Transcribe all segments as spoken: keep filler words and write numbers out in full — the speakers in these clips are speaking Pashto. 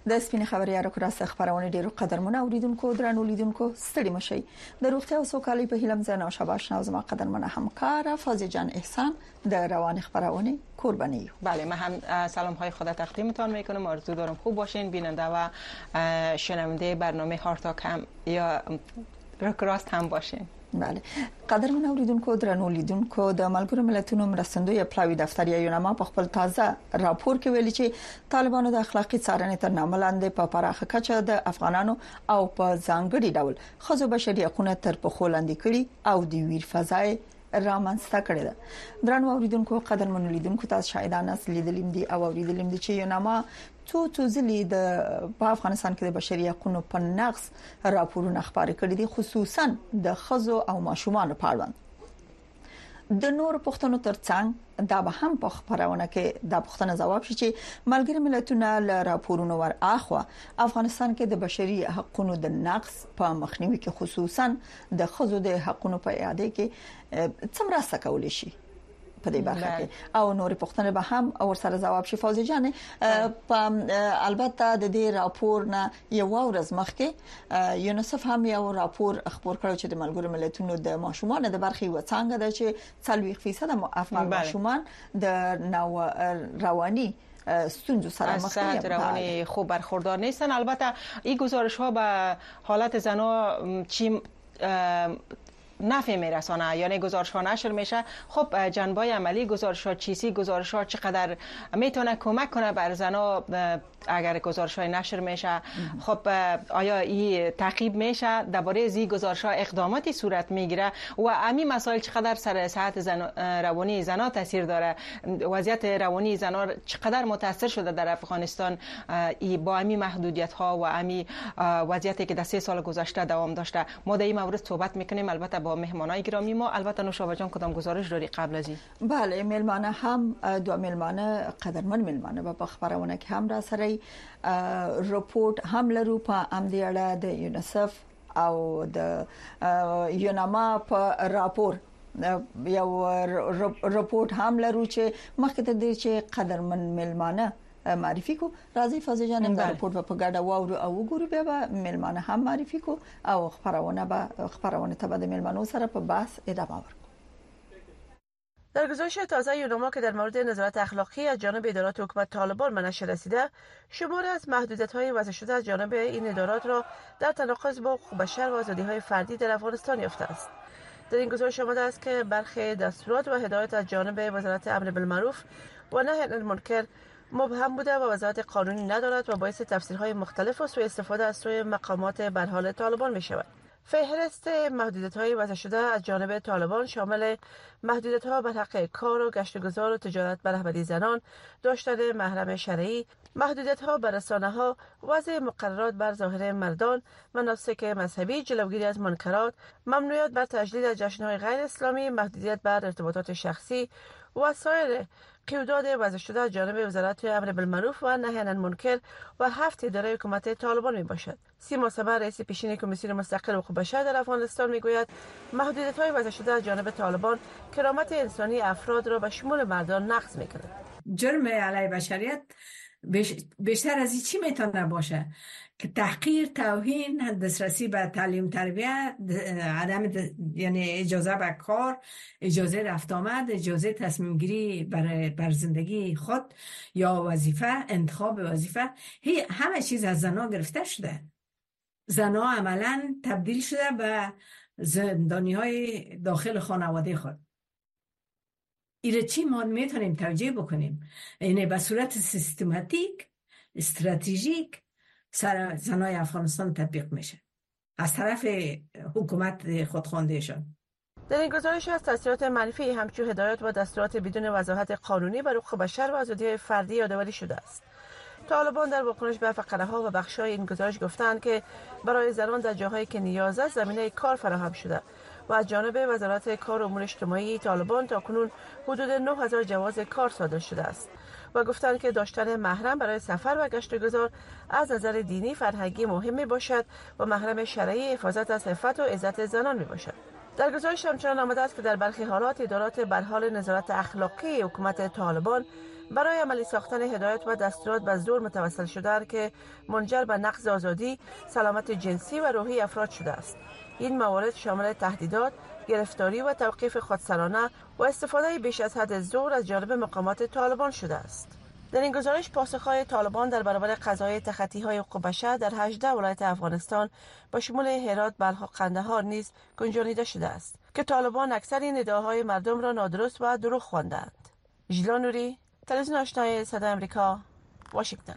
د سپین خبري اړه راس خبرونه ډیرو قدرمن اوریدونکو درنو لیدونکو ستړي مشي د روغتیا او سوکالي په هیله مزنه شاباش ناز ما قدرمن همکار فاضل جان احسان د روان خبرونه قربانی. بله من هم سلام های خدا تقدیمتان میکنم. آرزو دارم خوب باشین بیننده و شنونده برنامه هارتاک هم یا راست هم باشین. بله قدرمن اوریدونکو درنو لیدونکو د ملګرو ملتونو مرستندوی پلاوی دفتر یونما په خپل تازه راپور کې ویلي چې طالبانو د اخلاقی څارنې تر نامه لاندې په پراخه کچه د افغانانو او په ځانګړي ډول خزو بشري حقوقو تر په خولاندې کړي او د ویر فضای رامنځته کړی ده. درنو اوریدونکو قدرمن لیدونکو تاسو شاهدان اس لیدلیم دي او اوریدلیم دي چې یونما څو څو ځلې د په افغانستان کې د بشري حقوقو په نقض راپورونه خبرې کړې دي خصوصا د خزو او ماشومان په اړه. د نور پښتنو ترڅنګ دا به هم په خبرونه کې د پښتنو جواب شي چې ملګری ملتونه ل راپورونو ور اخوا افغانستان کې د بشري حقوقو د نقض په مخنیوي کې خصوصا د خزو د حقوقو په اعاده کې څومره سکول شي په دې برخه کې او نور پښتنه به هم او سره جواب شي. فوزي جان په البته د دې راپور نه یو ورځ مخکې یونیسف هم یو راپور خبر کړو چې د ملګرو ملتونو د ماشومان د برخي وڅنګه د چې څلوي فیصد افغان ماشومان د نو رواني ستونزو سره مخ دي روانی خوب برخوردار نیستن. البته این گزارش ها به حالت زنا چی نفع میرسانه یعنی گزارش ها نشر میشه. خب جنبه عملی گزارش ها چیزی گزارش ها چقدر میتونه کمک کنه بر زنا اگر گزارش های نشر میشه. خب آیا این تعقیب میشه درباره زی گزارش ها اقداماتی صورت میگیره و امی مسائل چقدر سر صحت زن روانی زنا تاثیر داره وضعیت روانی زنا چقدر متاثر شده در افغانستان ای با امی محدودیت ها و امی وضعیتی که در سه سال گذشته دوام داشته. ما در این مورد صحبت میکنیم البته با مهمانای گرامی ما. البته نوشابه جان کدام گزارش داری قبل از این؟ بله ملمانه هم دو ملمانه قدرمن ملمانه و خبرونه که هم را سره رپورت هم لرو په امدی اړه د یونیسف او د یونما په راپور یو رپورت هم لرو چې مخکې ته د چې قدرمن ملمانه معرفي کو. راځي فاضل جان د رپورت په ګډه واورو او وګورو بیا به ملمانه هم معرفي کو او خبرونه به خبرونه ته د ملمانو سره په بحث ادامه ورکړو. در گزارش تازه یونما که در مورد نظارت اخلاقی از جانب ادارات حکومت طالبان به نشر رسیده شماری از محدودیت‌های وضع شده از جانب این ادارات را در تناقض با حقوق بشر و آزادی‌های فردی در افغانستان یافته است. در این گزارش آمده است که برخی دستورات و هدایات از جانب وزارت امر بالمعروف و نهی عن المنکر مبهم بوده و وضاحت قانونی ندارد و باعث تفسیرهای مختلف و سوء استفاده از سوی مقامات برحال طالبان می شود. فهرست محدودیت‌های وضع شده از جانب طالبان شامل محدودیت‌ها بر حق کار و گشت و گذار و تجارت به رهبری زنان، داشتن محرم شرعی، محدودیت‌ها بر رسانه‌ها، وضع مقررات بر ظاهر مردان، مناسک مذهبی، جلوگیری از منکرات، ممنوعیت بر تجدید از جشن‌های غیر اسلامی، محدودیت بر ارتباطات شخصی و سایر قیودات وضع شده از جانب وزارت امر بالمعروف و نهی عن المنکر و هفت اداره حکومت طالبان می باشد. سیما صبر رئیس پیشین کمیسیون مستقل حقوق بشر در افغانستان می گوید محدودیت‌های وضع شده از جانب طالبان کرامت انسانی افراد را به شمول مردان نقض می‌کند. جرم علیه بشریت بیشتر از این چی میتونه باشه که تحقیر، توهین، دسترسی به تعلیم تربیت، عدم یعنی اجازه به کار، اجازه رفت آمد، اجازه تصمیم گیری برای بر زندگی خود یا وظیفه، انتخاب وظیفه، هی همه چیز از زنا گرفته شده. زنا عملاً تبدیل شده به زندانی های داخل خانواده خود. ایره چی ما میتونیم توجیه بکنیم؟ اینه به صورت سیستماتیک، استراتژیک سر زنای افغانستان تطبیق میشه از طرف حکومت خودخواندهشان. در این گزارش از تاثیرات منفی همچون هدایات و دستورات بدون وضاحت قانونی بر حقوق بشر و آزادی‌های فردی یادآوری شده است. طالبان در واکنش به فقره‌ها و بخش‌های این گزارش گفتند که برای زنان در جاهایی که نیاز است زمینه کار فراهم شده و از جانب وزارت کار و امور اجتماعی طالبان تاکنون حدود نه هزار جواز کار صادر شده است و گفتند که داشتن محرم برای سفر و گشت و گذار از نظر دینی فرهنگی مهم می باشد و محرم شرعی حفاظت از عفت و عزت زنان می باشد. در گزارش همچنان آمده است که در برخی حالات ادارات بر حال نظارت اخلاقی حکومت طالبان برای عملی ساختن هدایت و دستورات به زور متوسل شده که منجر به نقض آزادی، سلامت جنسی و روحی افراد شده است. این موارد شامل تهدیدات، گرفتاری و توقیف خودسرانه و استفاده بیش از حد زور از جانب مقامات طالبان شده است. در این گزارش پاسخهای طالبان در برابر قضای تخطی‌های حقوق بشر در هجده ولایت افغانستان با شمول هرات، بلخ و قندهار نیز گنجانیده شده است که طالبان اکثر این ادعاهای مردم را نادرست و دروغ خواندند. ژیلا نوری، تلویزیون آشنای صدای آمریکا، واشنگتن.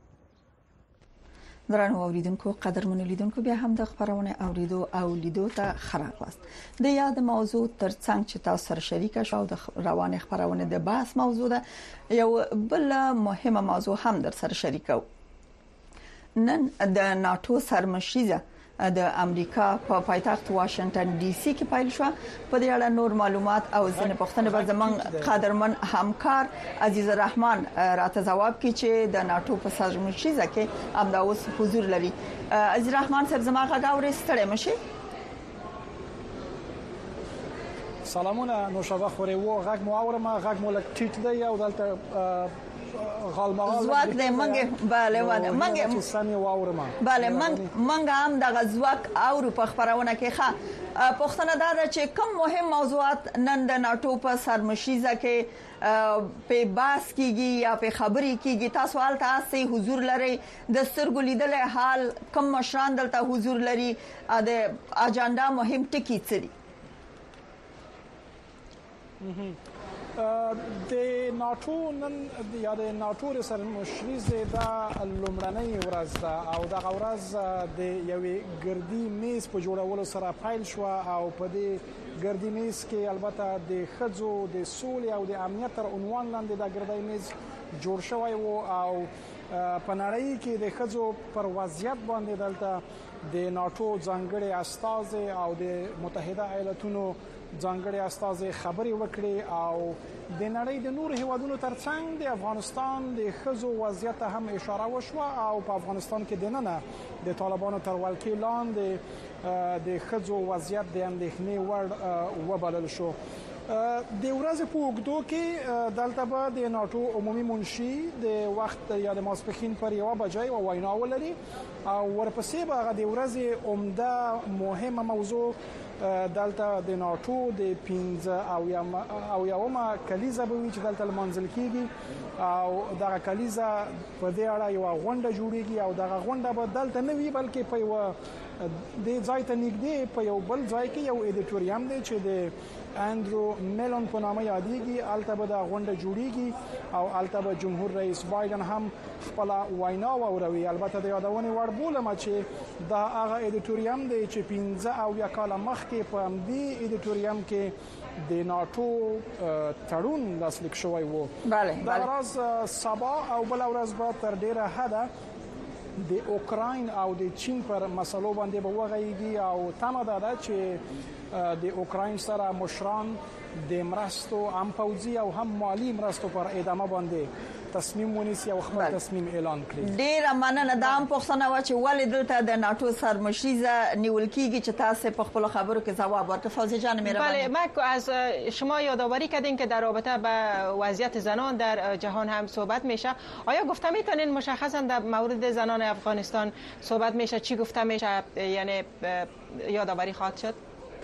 درنو اوریدونکو قدرمن لیدونکو بیا هم د خبرونه اوریدو او لیدو ته خراغلاست د یاد موضوع ترڅنګ چې تاسو سره شریک شو د روان خبرونه د بحث موضوع ده یو بل مهمه موضوع هم در سره شریکو نن د ناتو سرمشيزه د امریکا په پایتخت واشنگټن ډي سي کې پیل شو. په دې اړه نور معلومات او ځینې پوښتنې به زمون قدرمن همکار عزیز الرحمن راته جواب کړي چې د ناتو په سرمشيزه کې امدا اوس حضور لري. عزیز الرحمن صاحب زما غږ اورئ؟ ستړی مشي. سلامونه نوشابه خوري وو غږ مو اورم غږ مو لک ټیټ دی او دلته غالمغال زواک د منګه bale ونه منګه چې سمي واورم bale منګ منګه هم د غزواک او په خبرونه کې ښه پښتنه دا ده چې کوم مهم موضوعات نن د ناتو په سرمشيزه کې په باس کېږي یا په خبري کېږي. تاسو حالت تاسو حضور لري د سترګو لیدل حال کوم مشران دلته حضور لري د اجنډا مهم ټکی څه دي؟ د ناتو نن یا د ناتو سرمشيزه دا لومړنۍ ورځ ده او دا ورځ د یوې ګردي میز په جوړولو سره پیل شو او په دې ګردي میز کې البته د خځو د سولې او د امنیت تر عنوان لاندې دا ګردي میز جوړ شوی وو او په نړۍ کې د خځو پر وضعیت باندې دلته د ناتو ځانګړي استازي او د متحده ایالاتونو ځانګړي استازي خبري وکړي او د نړۍ د نور هیوادونو ترڅنګ د افغانستان د خزو وضعیت هم اشاره وشو او په افغانستان کې د نننه د طالبانو تر ولکې لاندې د خزو وضعیت د اندېښنې وړ وبلل شو. د ورځې په اوږدو کې دلته به د ناتو عمومي منشي د وخت یا د ماسپښین پر یو بجې او وینا ولري او ورپسې به هغه د ورځې عمده مهمه موضوع دلته د ناتو د پنځه او یم او یومه کلیزه به وي چې دلته منځل کیږي او دغه کلیزه په دې اړه یو غونډه جوړیږي او دغه غونډه به دلته نه وي بلکې په یو د ځای ته نږدې په یو بل ځای کې یو ایډیټوریم دی چې د اندرو میلون په نامه یادېږي. البته به دا غونډه جوړیږي او البته به جمهور رئیس بایدن هم خپل وینا وروي. البته د یادونه وړ بولم چې دا هغه ایډیټوریم دی چې پنځه او یا کال مخکې په دې ایډیټوریم کې د ناتو تړون لاسلیک شوی وو. bale دا ورځ سبا او بل ورځ به تر ډیره حده د اوکراین او د چین پر مسلو باندې به وغږیږي او تمه ده چې د اوکراین سره مشران د مرستو هم پوځي او هم مالی مرستو پر ادامه باندې تصمیم ونیسي او خپل تصمیم اعلان کړي. ډیر مننه د ام پښتنه و چې ولې دلته د ناتو سرمشيزه نیول کیږي چې تاسو په خپل خبرو کې ځواب ورکړئ. فوزی جان مهرباني. بله ما از شما یادآوری کردین که در رابطه به وضعیت زنان در جهان هم صحبت میشه. آیا گفته میتونین مشخصا در مورد زنان افغانستان صحبت میشه؟ چی گفته میشه؟ یعنی یادآوری خواهد شد؟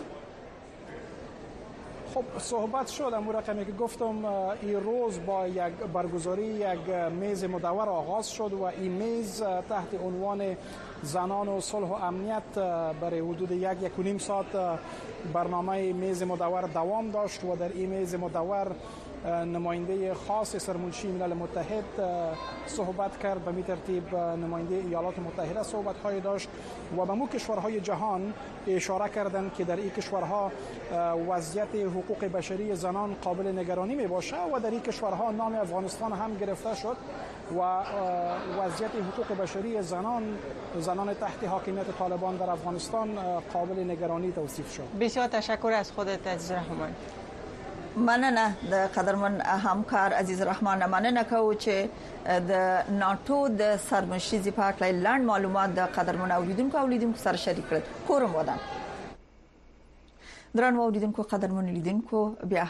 خب صحبت شد امو رقمی که گفتم این روز با یک برگزاری یک میز مدور آغاز شد و این میز تحت عنوان زنان و صلح و امنیت برای حدود یک یک و نیم ساعت برنامه میز مدور دوام داشت و در این میز مدور نماینده خاص سرمنشی ملل متحد صحبت کرد. به می ترتیب نماینده ایالات متحده صحبت های داشت و به مو کشورهای جهان اشاره کردند که در این کشورها وضعیت حقوق بشری زنان قابل نگرانی می باشه و در این کشورها نام افغانستان هم گرفته شد و وضعیت حقوق بشری زنان زنان تحت حاکمیت طالبان در افغانستان قابل نگرانی توصیف شد. بسیار تشکر از خودت عزیز رحمان. مننه د قدرمن همکار عزیز الرحمن. مننه کوم چې د ناتو د سرمشيزي په اړه لاندې معلومات د قدرمن اوریدونکو اولیدونکو سره شریک کړل. کورم ودان درنو اوریدونکو قدرمن لیدونکو بیا هم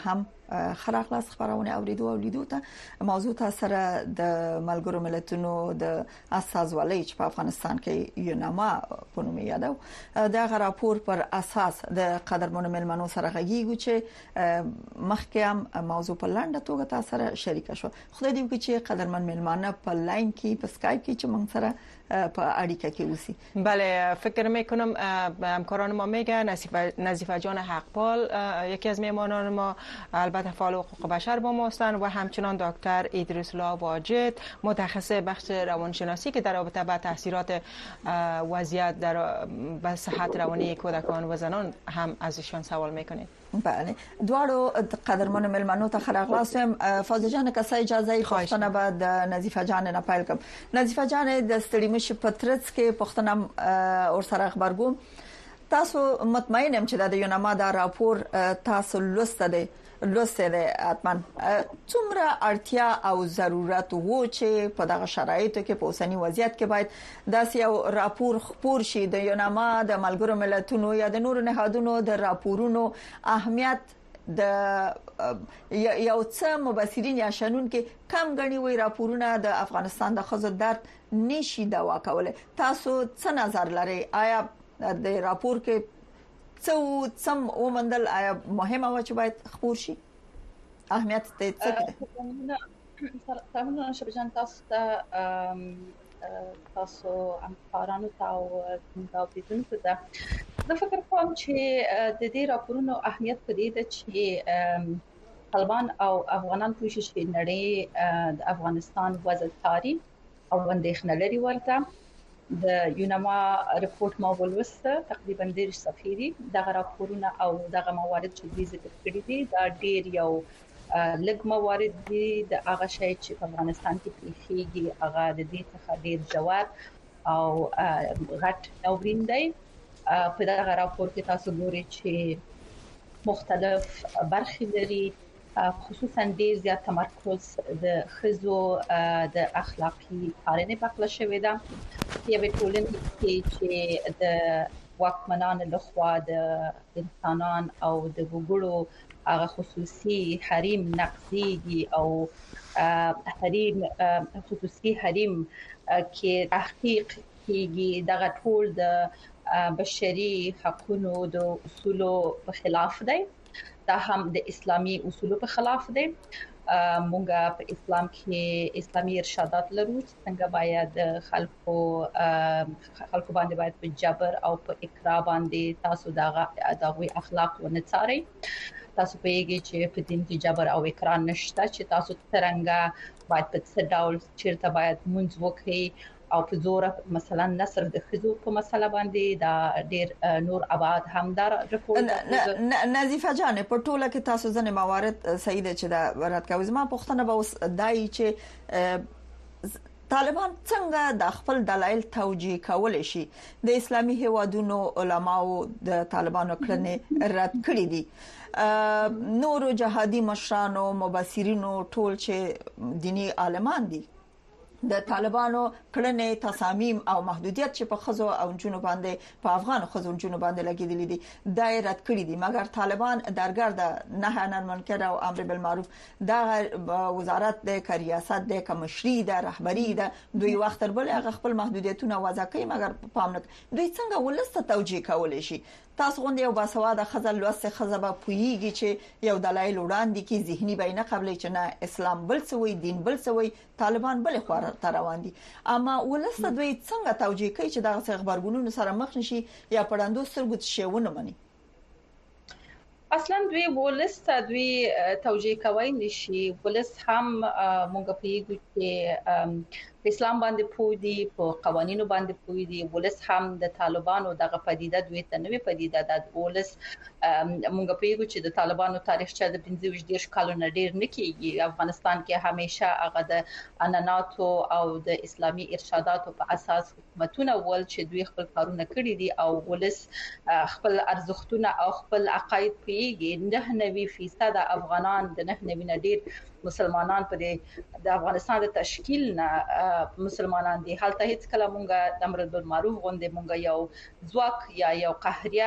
خراغلاس خبرونه اوریدو او لیدو ته موضوع تاسو سره د ملګرو ملتونو د اساسوالۍ چې په افغانستان کې یوناما په نوم یادو د راپور پر اساس د قدرمنو ملمنو سره غږیږي چې مخکې هم موضوع په لاندې توګه تاسو سره شریک شو. خدای دې وکړي چې قدرمن ملمانه په لاین کې په اسکایپ کې چې موږ سره په اړیکه کې اوسي. بله فکر میکنم همکاران ما میگن نظیفه جان حقپال یکی از میهمانان ما البته فعال حقوق بشر با ما هستند و همچنان دکتر ادریس الله واجد متخصص بخش روانشناسی که در رابطه با تاثیرات وضعیت در به صحت روانی کودکان و زنان هم ازشان سوال میکنید. بله دواړو قدرمن ملمنو ته خراغلاسم. فاضل جان که سای اجازه خوښتنه بعد نظیفه جان نه پایل کوم. نظیفه جان د ستړي مشي پترڅ کې پښتنم اور سره خبرګوم. تاسو مطمئنم چې د یوناما دا راپور تاسو لوسته دی لوسته دی اتمن څومره اړتیا او ضرورت وو چې په دغه شرایطو کې په اوسنی وضعیت کې باید داسې یو راپور خپور شي د یوناما د ملګرو ملتونو یا د نورو نهادونو د راپورونو اهمیت د یو څه مبصرین یا شنون کې کم غني وي راپورونه د افغانستان د خزو درد نشي دوا کوله. تاسو څه نظر لرئ؟ آیا د راپور کې څو سم ومندل آیا مهمه و چې باید خبر شي؟ اهمیت دې څه ده؟ تمام شب جان تاسو تاسو همکارانو ته او متابعینو ته زه فکر کوم چې د دې راپورونو اهمیت په دې ده چې طالبان او افغانان کوشش کوي نړۍ د افغانستان وضع تاریخ او اندېښنه لري ورته. د یوناما رپورت ما ولوسته تقریبا ډیر صفحې دي. دغه راپورونه او دغه موارد چې دوی ذکر کړي دي دا ډیر یو لږ موارد دي د هغه شی چې په افغانستان کې پیښیږي هغه د دې څخه ډیر جواب او غټ نوورین دی. په دغه راپور کې تاسو ګورئ چې مختلف برخې لري خصوصا ډیر زیات تمرکز د خزو د اخلاقی کارنې په اړه شوی دی. یوه ټولنه چې د واکمنانو لخوا د انسانان او د وګړو هغه خصوصي حریم نقضیږي او حریم خصوصي حریم کې تحقیق کیږي. دغه ټول د بشري حقوقو د اصولو په خلاف دی. دا هم د اسلامي اصولو په خلاف دی. مونږه په اسلام کې اسلامي ارشادات لرو څنګه باید خلکو خلکو باندې باید په جبر او په اکراه باندې تاسو دغه دغه اخلاق ونه څارئ. تاسو په یوه چې په دین کې جبر او اکراه نشته چې تاسو څنګه باید په څه ډول چیرته باید منځ وکړئ او په زور مثلا نصر د خزو په مسله باندې دا ډیر نور آباد همدار رپورت. نظیفه جان په ټوله کې تاسو ځنه موارد صحیح ده چې دا ورات کوي. زما پوښتنه به اوس دای چې طالبان څنګه د خپل دلایل توجیه کول شي؟ د اسلامي هیوادونو علماو د طالبانو کړنې رد کړې دي. نورو جهادي مشرانو مبصرینو ټول چې دینی عالمان دي د طالبانو کړنې تصامیم او محدودیت چې په خزو او جنوب باندې په افغان خزو جنوب باندې لګیدلې دي دایره کړې دي. مګر طالبان درګرد نه عن المنکر او امر بالمعروف دا وزارت د ریاست د کمشري د رهبری د دوی وخت تر بل هغه خپل محدودیتونه وضع کوي. مګر پام نه دوی څنګه ولسته توجیه کول شي؟ تاسو غونډه یو باسواده خزل لوسه خزبه پویږي چې یو دلایل وړاندې کی ذهني بینه قبل چې نه اسلام بل څه وي دین بل څه وي طالبان بل خو روان دي. اما ولسته دوی څنګه توجیه کوي چې دغه خبرګونونو سره مخ نشي یا پړاندو سترګو شیونه مني؟ اصلا دوی ولسته دوی توجیه کوي نشي. ولس هم مونږ په یوه کې اسلام باندې پوي دي په قوانینو باندې پوي دي. ولس هم د طالبانو دغه پدیده دوی ته نوې پدیده د ولس مونږ په یوه چې د طالبانو تاریخ چې د پنځه ویشت کالونو ډیر نه کیږي. افغانستان کې همیشه هغه د اناناتو او د اسلامي ارشاداتو په اساس حکومتونه ول چې دوی خپل کارونه کړی دي او ولس خپل ارزښتونه او خپل عقاید پیږي. نه نوي فیصد افغانان د نه نوي نډیر مسلمانان په د افغانستان د تشکیل نه مسلمانان دي. حالته هیڅ کله مونږه د امر بالمعروف غونډه مونږه یو ځواک یا یو قهریه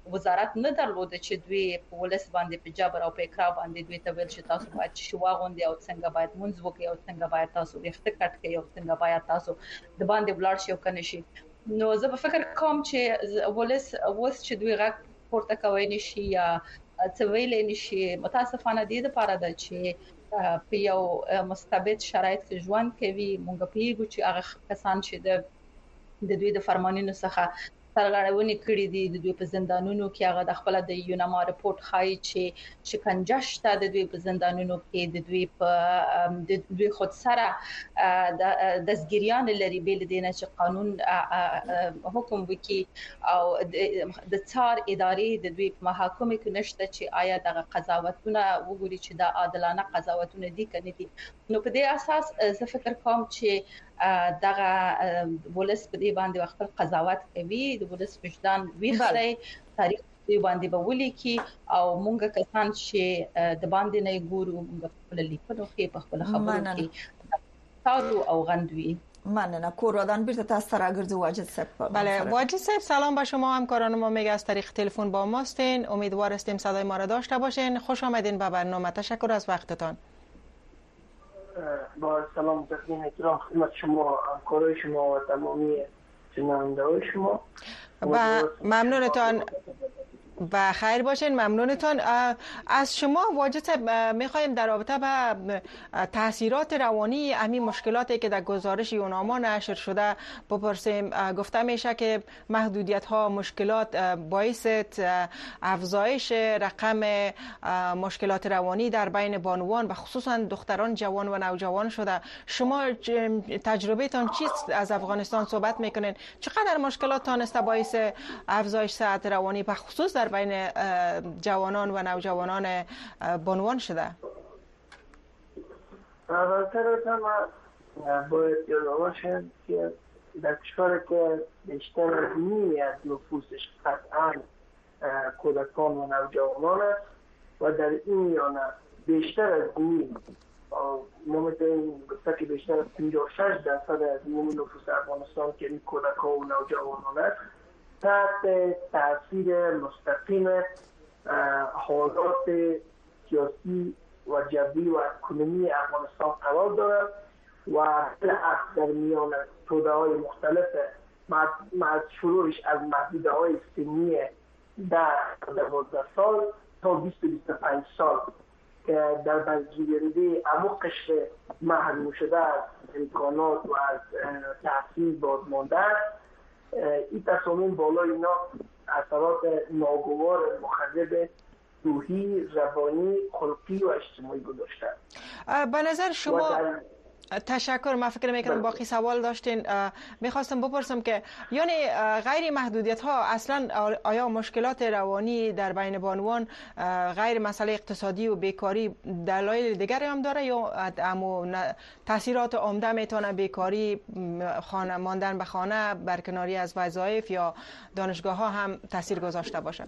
وزارت نه درلوده چې دوی په ولس باندې په جبر او په اکراه باندې دوی ته ویل چې تاسو باید شوا غوندي او څنګه باید مونږ وکړو او څنګه باید تاسو وخت کټ کړئ او څنګه باید تاسو د باندې بلار شي او کنه شي. نو زه په فکر کوم چې ولس اوس چې دوی غږ پورته کوي نشي یا څه ویل نشي، متاسفانه دي د پاره ده چې په یو مستبد شرایط کې ژوند کوي. مونږ پیګو چې هغه کسان چې د د دوی د فرمانونو څخه سرغړونې کړې دي د دوی په زندانونو کې، هغه د خپل د یوناما رپورت خایي چې شکنجه شته د دوی په زندانونو کې، د دوی په د دوی خود سره د دسګریان لري بیل دینه چې قانون حکم وکي او د څار ادارې د دوی په محاکمه کې نشته چې آیا د قضاوتونه وګوري چې د عادلانه قضاوتونه دي کنه دي. نو په دې اساس زه فکر کوم چې دغه ولس په دې باندې خپل قضاوت کوي، د ولس وجدان ویخري تاریخ دې باندې به ولیکي او مونږ کسان چې د باندې نه ګورو مونږ خپل لیکنو کې په خپل خبرو کې تاسو او غندوی. مننه. کورودان بیرته تاسو ته راګرځو واجد صاحب. بله واجد صاحب سلام به شما. همکاران ما میگه از طریق تلفن با ماستین، امیدوار هستیم صدای ما را داشته باشین. خوش آمدین به برنامه. تشکر از وقتتان. با سلام تقدیم احترام خدمت شما، همکارای شما و تمامی شنونده‌های شما. و ممنونتان. و خیر باشین. ممنونتان. از شما واجد میخوایم در رابطه به تاثیرات روانی همین مشکلاتی که در گزارش یوناما نشر شده بپرسیم. گفته میشه که محدودیت ها مشکلات باعث افزایش رقم مشکلات روانی در بین بانوان و خصوصا دختران جوان و نوجوان شده. شما تجربه تان چیست؟ از افغانستان صحبت میکنین، چقدر مشکلات تانسته باعث افزایش صحت روانی به خصوص در بین جوانان و نوجوانان بانوان شده؟ اولتر ما باید یاد باشیم که در کشور که بیشتر از نیمی از نفوسش قطعا کودکان و نوجوانان است و در این میانه بیشتر از نیم ما میتونیم گفته که بیشتر از پنجاه و شش درصد از نیمی نفوس افغانستان که این کودکان و نوجوانان است تحت تاثیر مستقیم حالات سیاسی و جبری و اکنومی افغانستان قرار دارد و در میان توده های مختلف مع شروعش از محدوده های سنی در دوازده سال تا بیست و بیست و پنج سال که در بازجویی عمقش محروم شده از امکانات و از تحصیل بازمانده است. این تصامیم بالای اینا اثرات ناگوار مخرب روحی، روانی، خلقی و اجتماعی گذاشته. به نظر شما تشکر. من فکر میکنم باقی سوال داشتین. میخواستم بپرسم که یعنی غیر محدودیت ها اصلا آیا مشکلات روانی در بین بانوان غیر مسئله اقتصادی و بیکاری دلایل دیگری هم داره یا اما تاثیرات عمده میتونه بیکاری، خانه ماندن به خانه، برکناری از وظایف یا دانشگاه ها هم تاثیر گذاشته باشه؟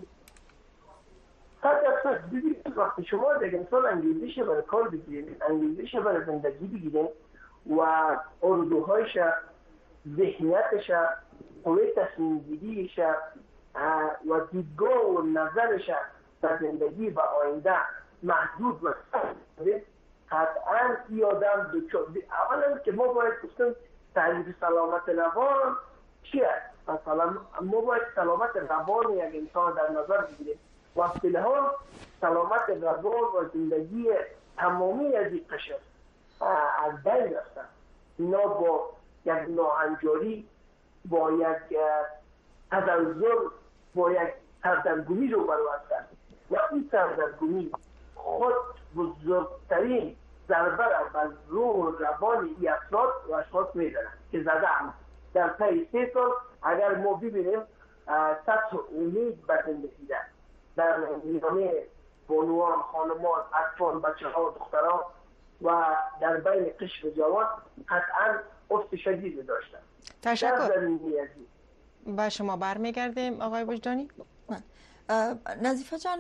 حتی دیدید وقتی شما دیگه انسان انگیزش برای کار بگیرید، انگیزش برای زندگی بگیرید و اردوهایش، ذهنیتش، قوه تصمیم گیریش و دیدگاه و نظرش در زندگی و آینده محدود و قطعا این آدم دچار اولا که ما باید گفتیم تعریف سلامت روان چی است؟ مثلا ما باید سلامت روان یک انسان در نظر بگیریم و فیلها سلامت روان و زندگی تمامی از این قشر از بین رفتن. اینا با یک ناهنجاری، با یک تزلزل، با یک سردرگمی رو برو هستن و این سردرگمی خود بزرگترین ضربه را بر روح و روان این افراد و اشخاص میدنن که زده هم در طی سه سال اگر ما ببینیم سطح امید به زندگی در در میانه بانوان، خانمان، اطفال، بچه ها، دختران و در بین قشر جوان قطعا افت شدید داشتن. تشکر. با شما برمیگردیم آقای وجدانی. نظیفه جان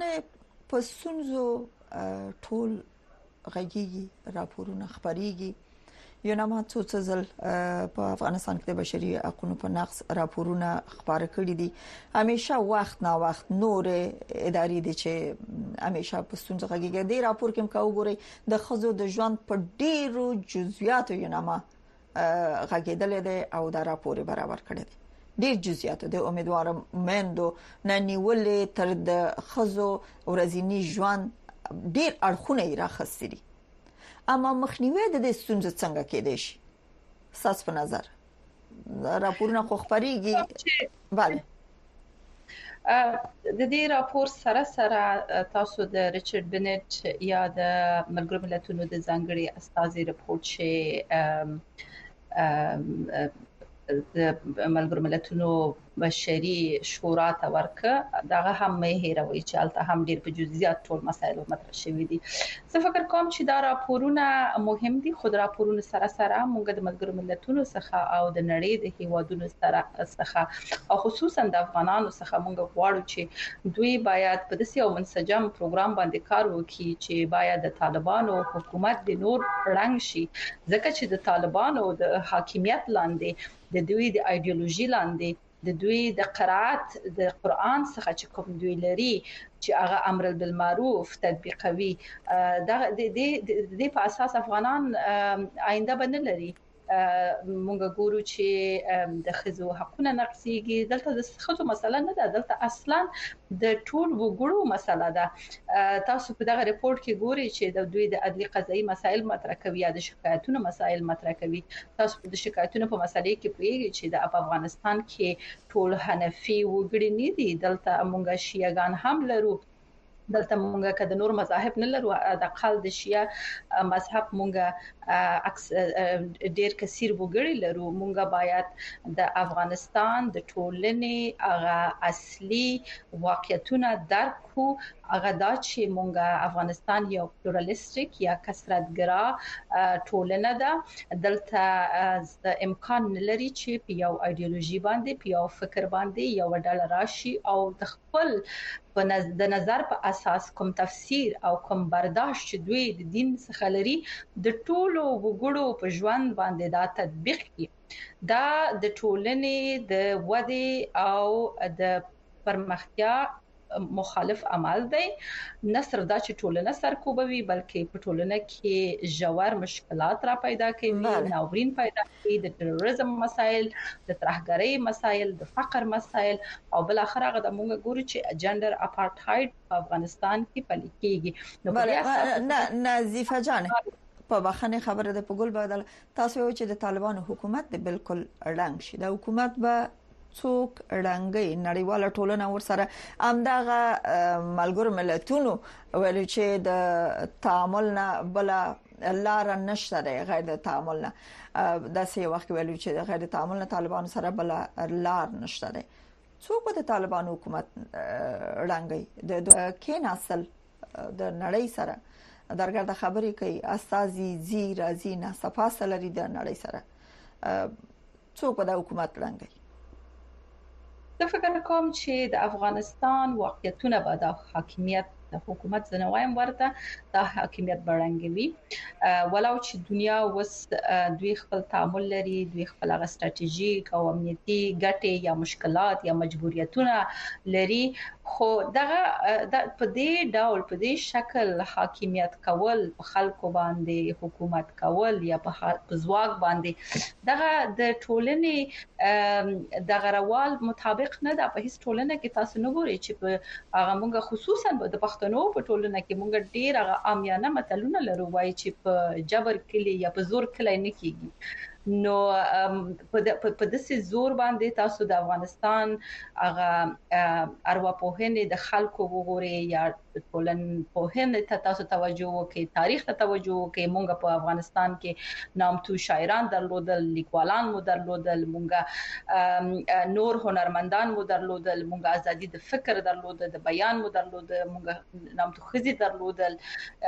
پسونزو ټول غږیږي، راپورونه خبريږي، یوناما څو ځل په افغانستان کې د بشري حقوقو په نقض راپورونه خبره کړې دي. همیشه وخت نا وخت نور ادارې دي چې همیشه په ستونزه غږیږي. د راپور کې مکو ګوري د خزو د ژوند په ډیرو جزئیاتو یوناما غږیدل دي او دا راپور برابر کړی دی. ډیر جزئیات د امیدوار مندو نه نیولې تر د خزو ورځنی ژوند ډیر اړخونه یې راخستې دي. اما مخنیوي د دې ستونزې څنګه کېدای شي؟ ساس په نظر راپورونه خو خبريږي. بله د دې راپور سره سره تاسو د ریچارډ بنټ یا د ملګرو ملتونو د ځانګړي استازي رپورت شي د ملګرو ملتونو بشري شورا ته ورکه دغه هم مې هیروي چې البته هم ډیر په جزئیات ټول مسایل مطرح شوي دي. زه فکر کوم چې دا راپورونه مهم دي. خود راپورونه سره سره موږ د ملګرو ملتونو څخه او د نړۍ د هیوادونو سره څخه او خصوصا د افغانانو څخه موږ غواړو چې دوی باید په داسې یو منسجم پروګرام باندې کار وکړي چې باید د طالبانو حکومت د نور رنګ شي، ځکه چې د طالبانو د حاکمیت لاندې د دوی د ایدئولوژي لاندې د دوی د قرائت د قران څخه چې کوم دوی لري چې هغه امر بالمعروف تطبیقوي د د د په اساس افغانان آینده باندې لري. مونږ ګورو چې د خزو حقونه نقصيږي. دلته د خزو مسله نه ده، دلته اصلا د ټول وګړو مسله ده. تاسو په دغه ریپورت کې ګوري چې د دوی د عدلي قضایي مسایل مطرح کوي یا د شکایتونو مسایل مطرح کوي. تاسو د شکایتونو په مسلې کې پوهیږئ چې د افغانستان کې ټول حنفي وګړي نه دي. دلته مونږ شیعاګان هم لرو، دلته مونږه کده نور مذاهب نه لرو. د اقل د شیعه مذهب مونږه عکس ډیر کثیر وګړي لرو. مونږه باید د افغانستان د ټولنې هغه اصلي واقعیتونه درک کو. هغه دا چې مونږه افغانستان یو پلورالستیک یا کثرتګرا ټولنه ده. دلته امکان لري چې په یو ایدئولوژي باندې په یو فکر باندې یو ډول راشي او د خپل د نظر په اساس کوم تفسیر او کوم برداشت چې دوی د دین څخه لري د ټولو وګړو په ژوند باندې دا تطبیق کړي. دا د ټولنې د ودې او د پرمختیا مخالف عمل دی. نه صرف دا چې ټولنه سرکوبوي بلکې په ټولنه کې ژور مشکلات را پیدا کوي، ناورین پیدا کوي، د تروریزم مسایل، د ترهګرۍ مسایل، د فقر مسایل او بل اخر هغه د مونږ ګورو چې جندر اپارټایډ په افغانستان کې پلي کیږي. نو نه نظیفه جان په بخنه خبره ده په ګل بدل تاسو یو چې د طالبانو حکومت د بالکل رنګ شي. د حکومت به څوک رنګي نړیواله ټولنه ورسره امداغه ملګرو ملتونو ویل چې د تعامل نه بل لار نشته دی غیر د تعامل نه. د سې وخت ویل چې د غیر تعامل نه طالبان سره بل لار نشته دی. څوک د طالبانو حکومت رنګي د کین اصل د نړۍ سره درګرد خبرې کوي استازي زی رازي نه صفاسه لري د نړۍ سره. څوک د حکومت رنګي؟ زه فکر کوم چې د افغانستان واقعیتونه به د حاکمیت د حکومت زنوایم ورته د حاکمیت برنګوي. ولو چې دنیا وس دوی خپل تعامل لري، دوی خپل غ ستراتیژیک او امنیتي ګټې یا مشکلات یا مجبوریتونه لري، خو دغه په دې ډول په دې شکل حاکمیت کول په خلکو باندې حکومت کول یا په ځواک باندې دغه د ټولنې د غروال مطابق نه ده. په هیڅ ټولنه کې تاسو نه ګورئ چې په هغه مونږ خصوصا د پښتنو په ټولنه کې مونږ ډیر هغه عامیانه متلونه لرو وای چې په جبر کلی یا په زور کلی نه کیږي. نو په داسې زور باندې تاسو د افغانستان هغه ارواپوهنې د خلکو وګوري یا ټولن پوهنې ته تاسو توجه وکړئ، تاریخ ته توجه وکړئ. مونږ په افغانستان کې نامتو شاعران درلودل، لیکوالان مو درلودل، مونږ نور هنرمندان مو درلودل، مونږ ازادي د فکر درلودل، د بیان مو درلودل، مونږ نامتو خزي درلودل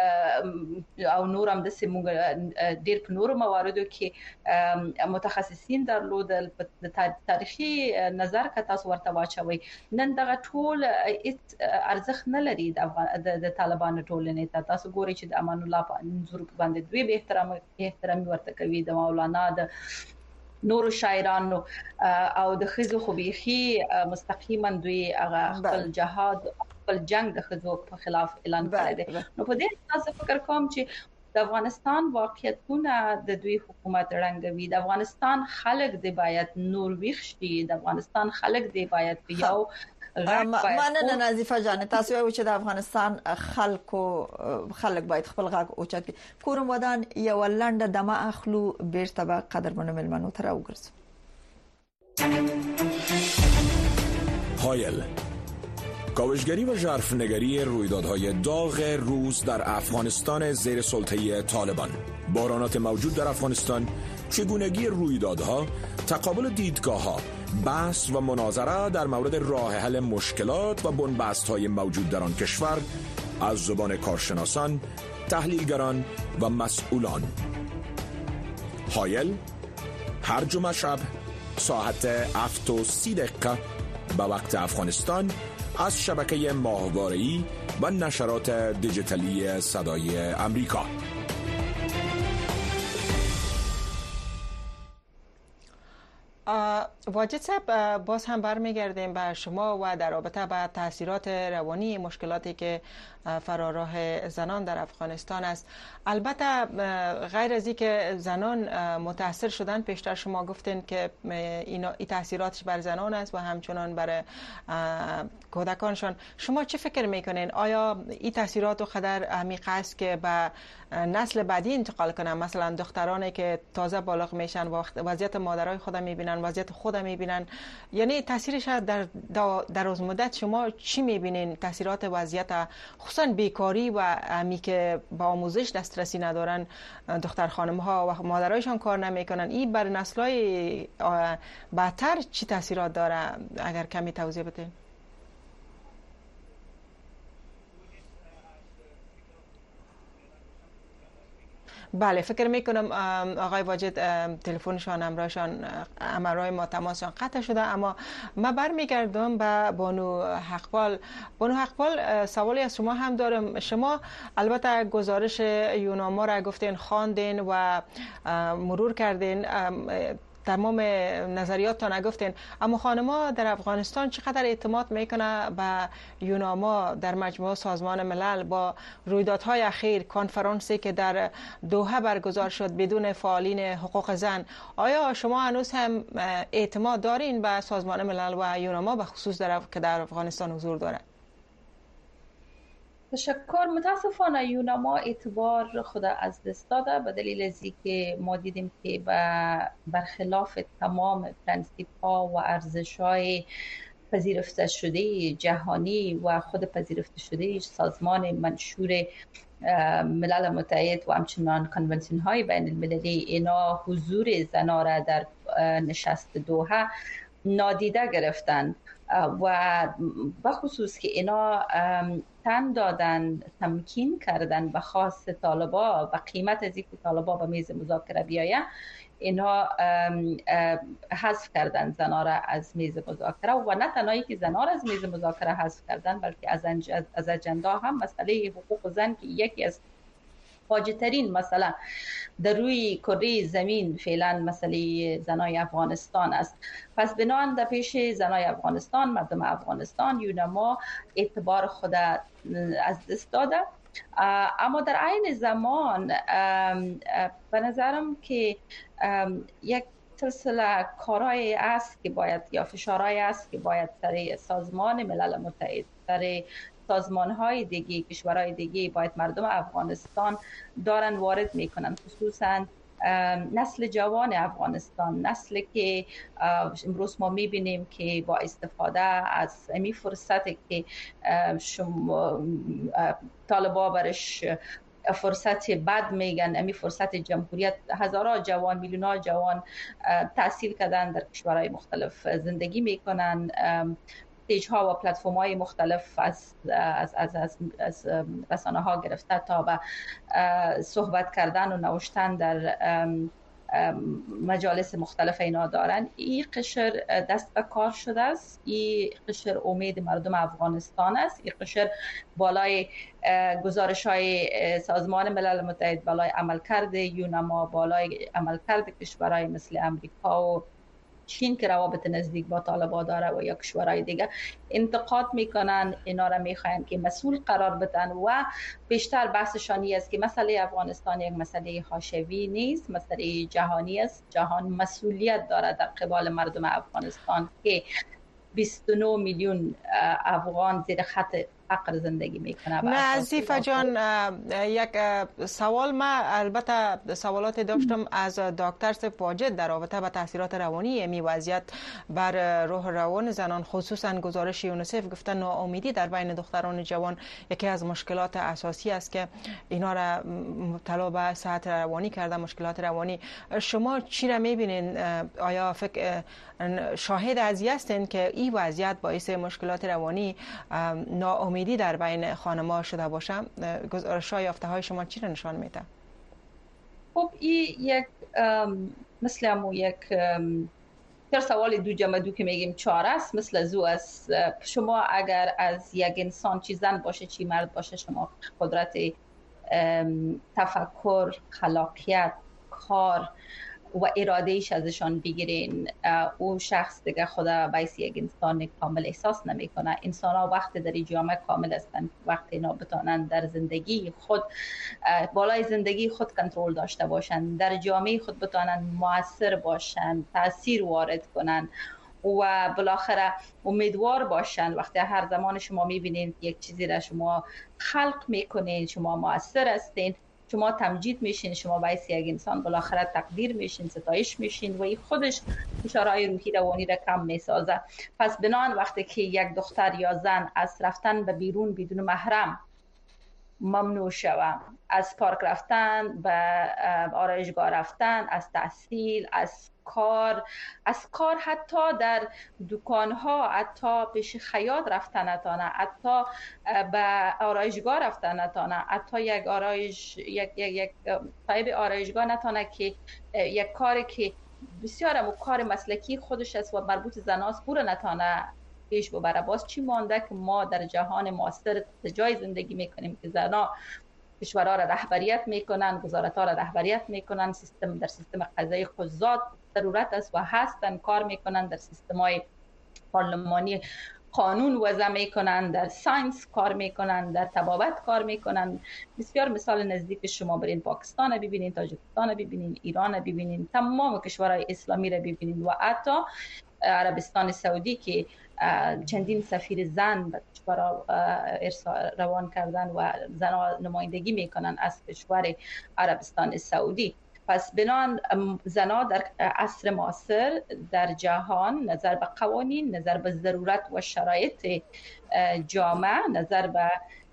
او نور هم د سیمونږ ډیر په نورو مواردو کې متخصصین درلودل. په تاریخي نظر که تاسو ورته واچوي نن دغه ټول ارزښت نه لري د د طالبان ټولنې ته. تاسو ګورئ چې د امان الله په انځور باندې دوی به احترام احترام ورته کوي، د مولانا د نور شاعرانو او د خزو خو بيخي مستقیما دوی هغه خپل جهاد خپل جنگ د خزو په خلاف اعلان کړی دی. نو په دې اساس فکر کوم چې د افغانستان واقعیتونه د دوی حکومت رنګوي. د افغانستان خلک دی باید نور ویښ شي، د افغانستان خلک دی باید یو مننه نظیفه جان. تاسو یو چې د افغانستان خلکو خلک باید خپل غږ اوچت کړي. کورم ودان یو لنډه دمه اخلو، بیرته به قدرمنو ملمنو ته راوګرځو. هایل کاوشگری و ژرفنگری رویدادهای داغ روز در افغانستان زیر سلطه طالبان، بحرانات موجود در افغانستان، چگونگی رویدادها، تقابل دیدگاه‌ها، بحث و مناظره در مورد راه حل مشکلات و بنبست‌های موجود در آن کشور از زبان کارشناسان، تحلیلگران و مسئولان. هایل هر جمعه شب ساعت هفت و سی دقیقه به وقت افغانستان از شبکه ماهواره‌ای و نشرات دیجیتالی صدای امریکا. واجد صاحب، باز هم برمیگردیم به شما و در رابطه با تاثیرات روانی مشکلاتی که فراراه زنان در افغانستان است. البته غیر از اینکه زنان متاثر شدن، پیشتر شما گفتین که این تاثیراتش بر زنان است و همچنان بر کودکانشان. شما چه فکر میکنین؟ آیا این تاثیرات قدر عمیق است که به نسل بعدی انتقال کنن؟ مثلا دخترانی که تازه بالغ میشن و وضعیت مادرای خود میبینن، وضعیت خود میبینن، یعنی تاثیرش در دراز مدت شما چی میبینین؟ تاثیرات وضعیت خصوصا بیکاری و امی که با آموزش دسترسی ندارن، دختر خانم ها و مادرایشان کار نمیکنن، این بر نسل‌های بعدتر چی تاثیرات داره؟ اگر کمی توضیح بدین. بله، فکر میکنم آقای واجد تلفنشان امرایشان امرای ما تماسشان قطع شده، اما من برمیگردم به بانو حقپال. بانو حقپال، سوالی از شما هم دارم. شما البته گزارش یوناما را گفتین، خواندین و مرور کردین، تمام نظریات تا نگفتین، اما خانم‌ها در افغانستان چقدر اعتماد میکنه به یوناما در مجموعه سازمان ملل با رویدادهای اخیر، کنفرانسی که در دوحه برگزار شد بدون فعالین حقوق زن؟ آیا شما هنوز هم اعتماد دارین به سازمان ملل و یوناما به خصوص در که در افغانستان حضور داره؟ تشکر. متاسفانه یوناما اعتبار خود از دست داده به دلیل از اینکه ما دیدیم که برخلاف تمام پرنسیپ ها و ارزش های پذیرفته شده جهانی و خود پذیرفته شده سازمان منشور ملل متحد و همچنان کنونسیون های بین المللی، اینا حضور زنان را در نشست دوحه نادیده گرفتن و بخصوص که اینا تن دادن، تمکین کردن به خاص طالبا و قیمت از اینکه طالبا به میز مذاکره بیاید، اینا حذف کردن زنا را از میز مذاکره و نه تنهایی که زنا را از میز مذاکره حذف کردن، بلکه از از اجندا هم مسئله حقوق زن که یکی از واجدترین مثلا در روی کره زمین فعلا مسئله زنای افغانستان است. پس بنابراین در پیش زنای افغانستان، مردم افغانستان، یوناما اعتبار خود از دست داده. اما در عین زمان به نظرم که یک سلسله کارهای است که باید یا فشارهای است که باید سر سازمان ملل متحد، سر سازمان‌های دیگه، کشورهای دیگه باید مردم افغانستان دارن وارد میکنن، خصوصا نسل جوان افغانستان، نسلی که امروز ما میبینیم که با استفاده از امی فرصتی که طالبا برش فرصت بد میگن، امی فرصت جمهوریت، هزارها جوان، میلیون‌ها جوان تحصیل کردن در کشورهای مختلف زندگی میکنن، پیج ها و پلتفرم های مختلف از از از از, از رسانه ها گرفته تا به صحبت کردن و نوشتن در مجالس مختلف اینا دارن. این قشر دست به کار شده است، این قشر امید مردم افغانستان است، این قشر بالای گزارش های سازمان ملل متحد، بالای عملکرد یونما، بالای عملکرد کشورهای مثل امریکا و چین که روابط نزدیک با طالبان داره و یا کشورهای دیگه انتقاد میکنن. اینا را میخواین که مسئول قرار بدن و بیشتر بحثشان است که مسئله افغانستان یک مسئله حاشیه‌ای نیست، مسئله جهانی است. جهان مسئولیت داره در قبال مردم افغانستان که بیست و نه میلیون افغان زیر خط فقر زندگی میکنه. نظیفه جان، یک سوال، ما البته سوالات داشتم از دکتر سپاجد در رابطه با تاثیرات روانی می وضعیت بر روح روان زنان، خصوصا گزارش یونیسف گفته ناامیدی در بین دختران جوان یکی از مشکلات اساسی است که اینا را مبتلا به صحت روانی کرده، مشکلات روانی. شما چی را میبینین؟ آیا فکر شاهد از هستین که این وضعیت باعث مشکلات روانی، ناامیدی در بین خانم‌ها شده باشه؟ گزارش‌های یافته‌های شما چی را نشان میده؟ خب این یک مثل همون یک در سوال دو جمع دو که میگیم چهار است، مثل زو است. شما اگر از یک انسان، چی زن باشه چی مرد باشه، شما قدرت تفکر، خلاقیت، کار و ارادهش ازشان بگیرین، او شخص دیگه خدا باعث یک انسان کامل احساس نمیکنه. انسان ها وقت در جامعه کامل هستند، وقت اینا بتانن در زندگی خود، بالای زندگی خود کنترل داشته باشن، در جامعه خود بتانن مؤثر باشن، تاثیر وارد کنن و بالاخره امیدوار باشن. وقتی هر زمان شما میبینید یک چیزی را شما خلق میکنین، شما مؤثر هستین، شما تمجید میشین، شما باعث یک انسان بالاخره تقدیر میشین، ستایش میشین و این خودش فشارهای روحی روانی را کم میسازه. پس بنان وقتی که یک دختر یا زن از رفتن به بیرون بدون محرم ممنوع شود، از پارک رفتن، به آرایشگاه رفتن، از تحصیل، از کار، از کار حتی در دکانها، حتی پیش خیاط رفتن نتانه، حتی به آرایشگاه رفتن نتانه، حتی یک آرایش یک یک یک صاحب آرایشگاه نتانه که یک کاری که بسیار مو کار مسلکی خودش است و مربوط زناست پور نتانه پیش ببره. باز چی مانده که ما در جهان معاصر جای زندگی میکنیم که زنا کشورها را رهبریت میکنن، وزارت‌ها را رهبریت میکنن، سیستم در سیستم قضایی خود ذات ضرورت است و هستن، کار میکنن در سیستم‌های پارلمانی، قانون وضع میکنن، در ساینس کار میکنن، در طبابت کار میکنن. بسیار مثال نزدیک شما برین پاکستان ببینین، تاجیکستان ببینین، ایران ببینین، تمام کشورهای اسلامی را ببینین و حتی عربستان سعودی که چندین سفیر زن به کشورها روان کردن و زنها نمایندگی میکنن از کشور عربستان سعودی. پس بنان زنها در عصر معاصر در جهان نظر به قوانین، نظر به ضرورت و شرایط جامعه، نظر به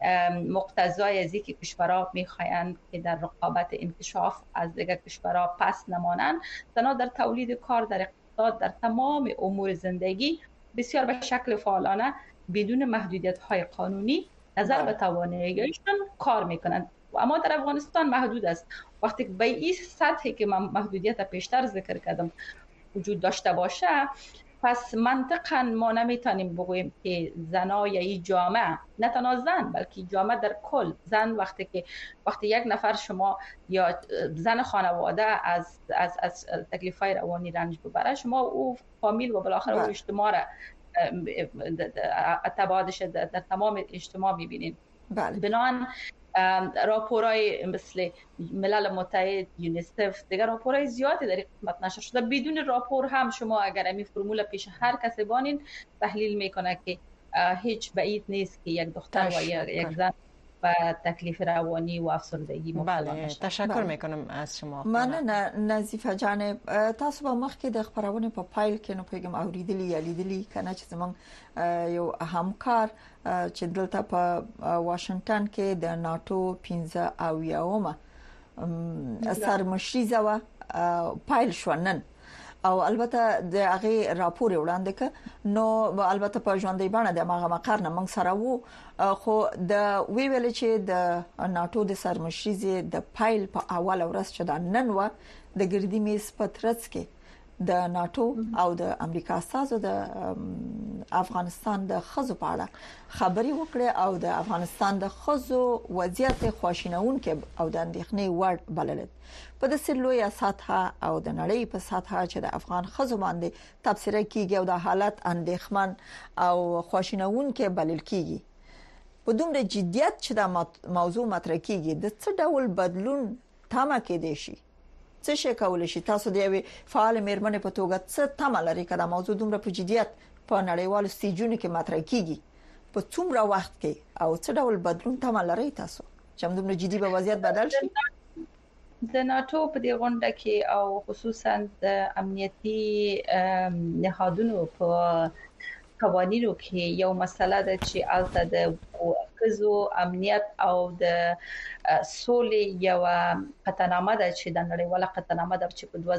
مقتضای از اینکه کشورها میخواین که در رقابت انکشاف از دیگر کشورها پس نمانند، زنها در تولید کار، در اقتصاد، در تمام امور زندگی بسیار به شکل فعالانه بدون محدودیت‌های قانونی نظر به توانایی‌هایشان کار میکنند. اما در افغانستان محدود است. وقتی به این سطحی که من محدودیت پیشتر ذکر کردم وجود داشته باشه، پس منطقاً ما نمیتونیم بگوییم که زنای یا جامعه، نه تنها زن بلکه جامعه در کل، زن وقتی که وقتی یک نفر شما یا زن خانواده از از از تکلیف‌های روانی رنج ببره، شما او فامیل و بالاخره او اجتماع را تبعاتش در تمام اجتماع می‌بینید. بله. بنابراین راپورای مثل ملل متحد، یونیسف، دیگر راپورای زیادی در قسمت نشر شده. بدون راپور هم شما اگر امی فرمول پیش هر کسی بانین تحلیل میکنه که هیچ بعید نیست که یک دختر و یک زن و تکلیف روانی و افسردگی مبتلا نشه. تشکر بله. میکنم از شما. من نظیفه جان، تاسو به مخ کې د خبرونه په پایل کې نو پیغام اوریدلی یا لیدلی کنه چې زمون یو همکار چې دلته په واشنگټن کې د ناتو پنځه او یومه سرمشریزه و پایل شونن او البته د هغه راپور وړاندې ک نو البته په ژوندۍ باندې د هغه مقرنه موږ سره وو، خو د وی ویل چې د ناتو د سرمشریزه د پایل په اول ورځ چې د نن و د ګردي میز په ترڅ کې د ناتو او د امریکا سازو د افغانستان د خزو په اړه خبري وکړه او د افغانستان د خزو وضعیت خواشینون کې او د اندېښنې وړ بلل په د سلویا ساته او د نړۍ په ساته چې د افغان خزو باندې تبصره کیږي او د حالت اندېښمن او خواشینون کې بلل کیږي په دومره جديت چې د موضوع مطرح کیږي د څه ډول بدلون تمه کې دي شي څه شي کولای شي تاسو د یوې فعال مېرمنې په توګه څه تمه لري کله موضوع دومره په جديت په نړیوالو سټیجونو کې مطرح کیږي په څومره وخت کې او څه ډول بدلون تمه لري تاسو چې دومره جدي به وضعیت بدل شي د ناتو په دې غونډه کې او خصوصا د امنیتي نهادونو په قوانینو کې یو مسله ده چې الته د خزو امنیت او د سولې یو قطعنامه ده چې د نړیواله قطعنامه ده چې په دوه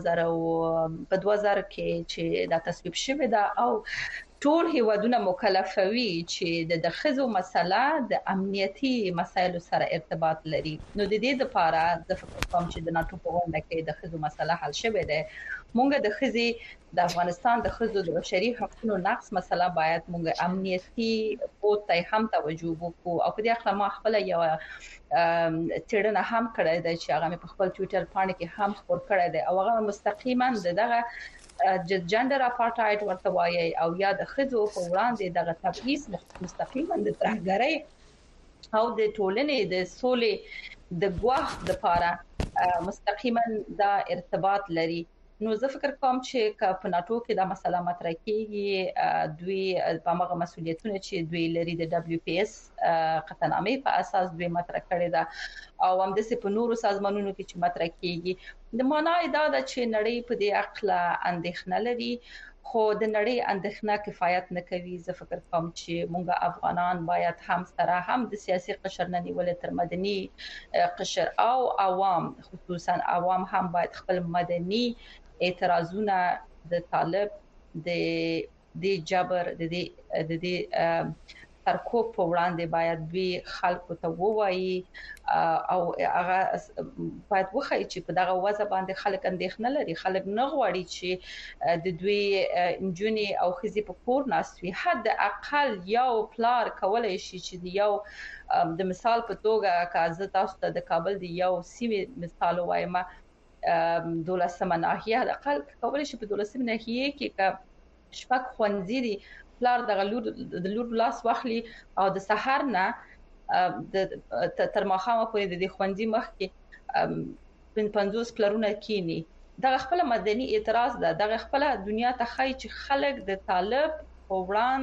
زره کې چې دا تصویب شوې ده او ټول هیوادونه مکلفوي چې د خزو مسله د امنیتي مسایلو سره ارتباط لري نو د دې لپاره د فکر کوم چې د ناتو په غونډه کې د خزو مسله حل شوې ده مونږ د خزي د افغانستان د خزو د بشري حقوقو نقص مسله باید مونږ امنیتي او ته هم توجه وکړو او په دې اړه ما خپل یو تیرنه هم کړی دی چې هغه په خپل ټوئیټر باندې کې هم خبر کړی دی او هغه مستقیما دغه جندر اپارټایډ ورته وایي او یا د خزو په وړاندې دغه تبعیض مستقیما د ترهګرۍ او د ټولنې د سولې د ګواښ لپاره مستقیما دا ارتباط لري نو زه فکر کوم چې په ناتو کې دا مسله مطرح کیږي دوی په هغه مسولیتونه چې دوی لري د دبليو پی اس قطعنامې په اساس دوی مطرح کړي دا او هم د سپ نورو سازمانونو کې چې مطرح کیږي د معنی دا د چې نړۍ په دې اړه اندېښنه لري خو د نړۍ اندېښنه کفایت نه کوي زه فکر کوم چې مونږ افغانان باید هم سره هم د سیاسي قشر نه نیولې تر مدني قشر او عوام خصوصا عوام هم باید خپل مدني اعتراضونه د طالب د د جبر د د د ترکوب په وړاندې باید دوی خلکو ته ووایي او هغه باید وخی چې په دغه وضع باندې خلک اندېښنه لري خلک نه غواړي چې د دوی انجونی او خزي په کور ناستوي حد اقل یو پلار کولای شي چې یو د مثال په توګه کازه تاسو ته د کابل دی یو سیمه مثال وایم دولسمه ناحیه د خلک کولای شي په دولسمه ناحیه کې شپږ خوندې دي پلار د غلور د لور لاس واخلي او د سحر نه د تر ماخامه پورې د خوندې مخ کې پنځوس پلرونه کینی دغه خپل مدني اعتراض ده دغه خپل دنیا ته خای چې خلک د طالب په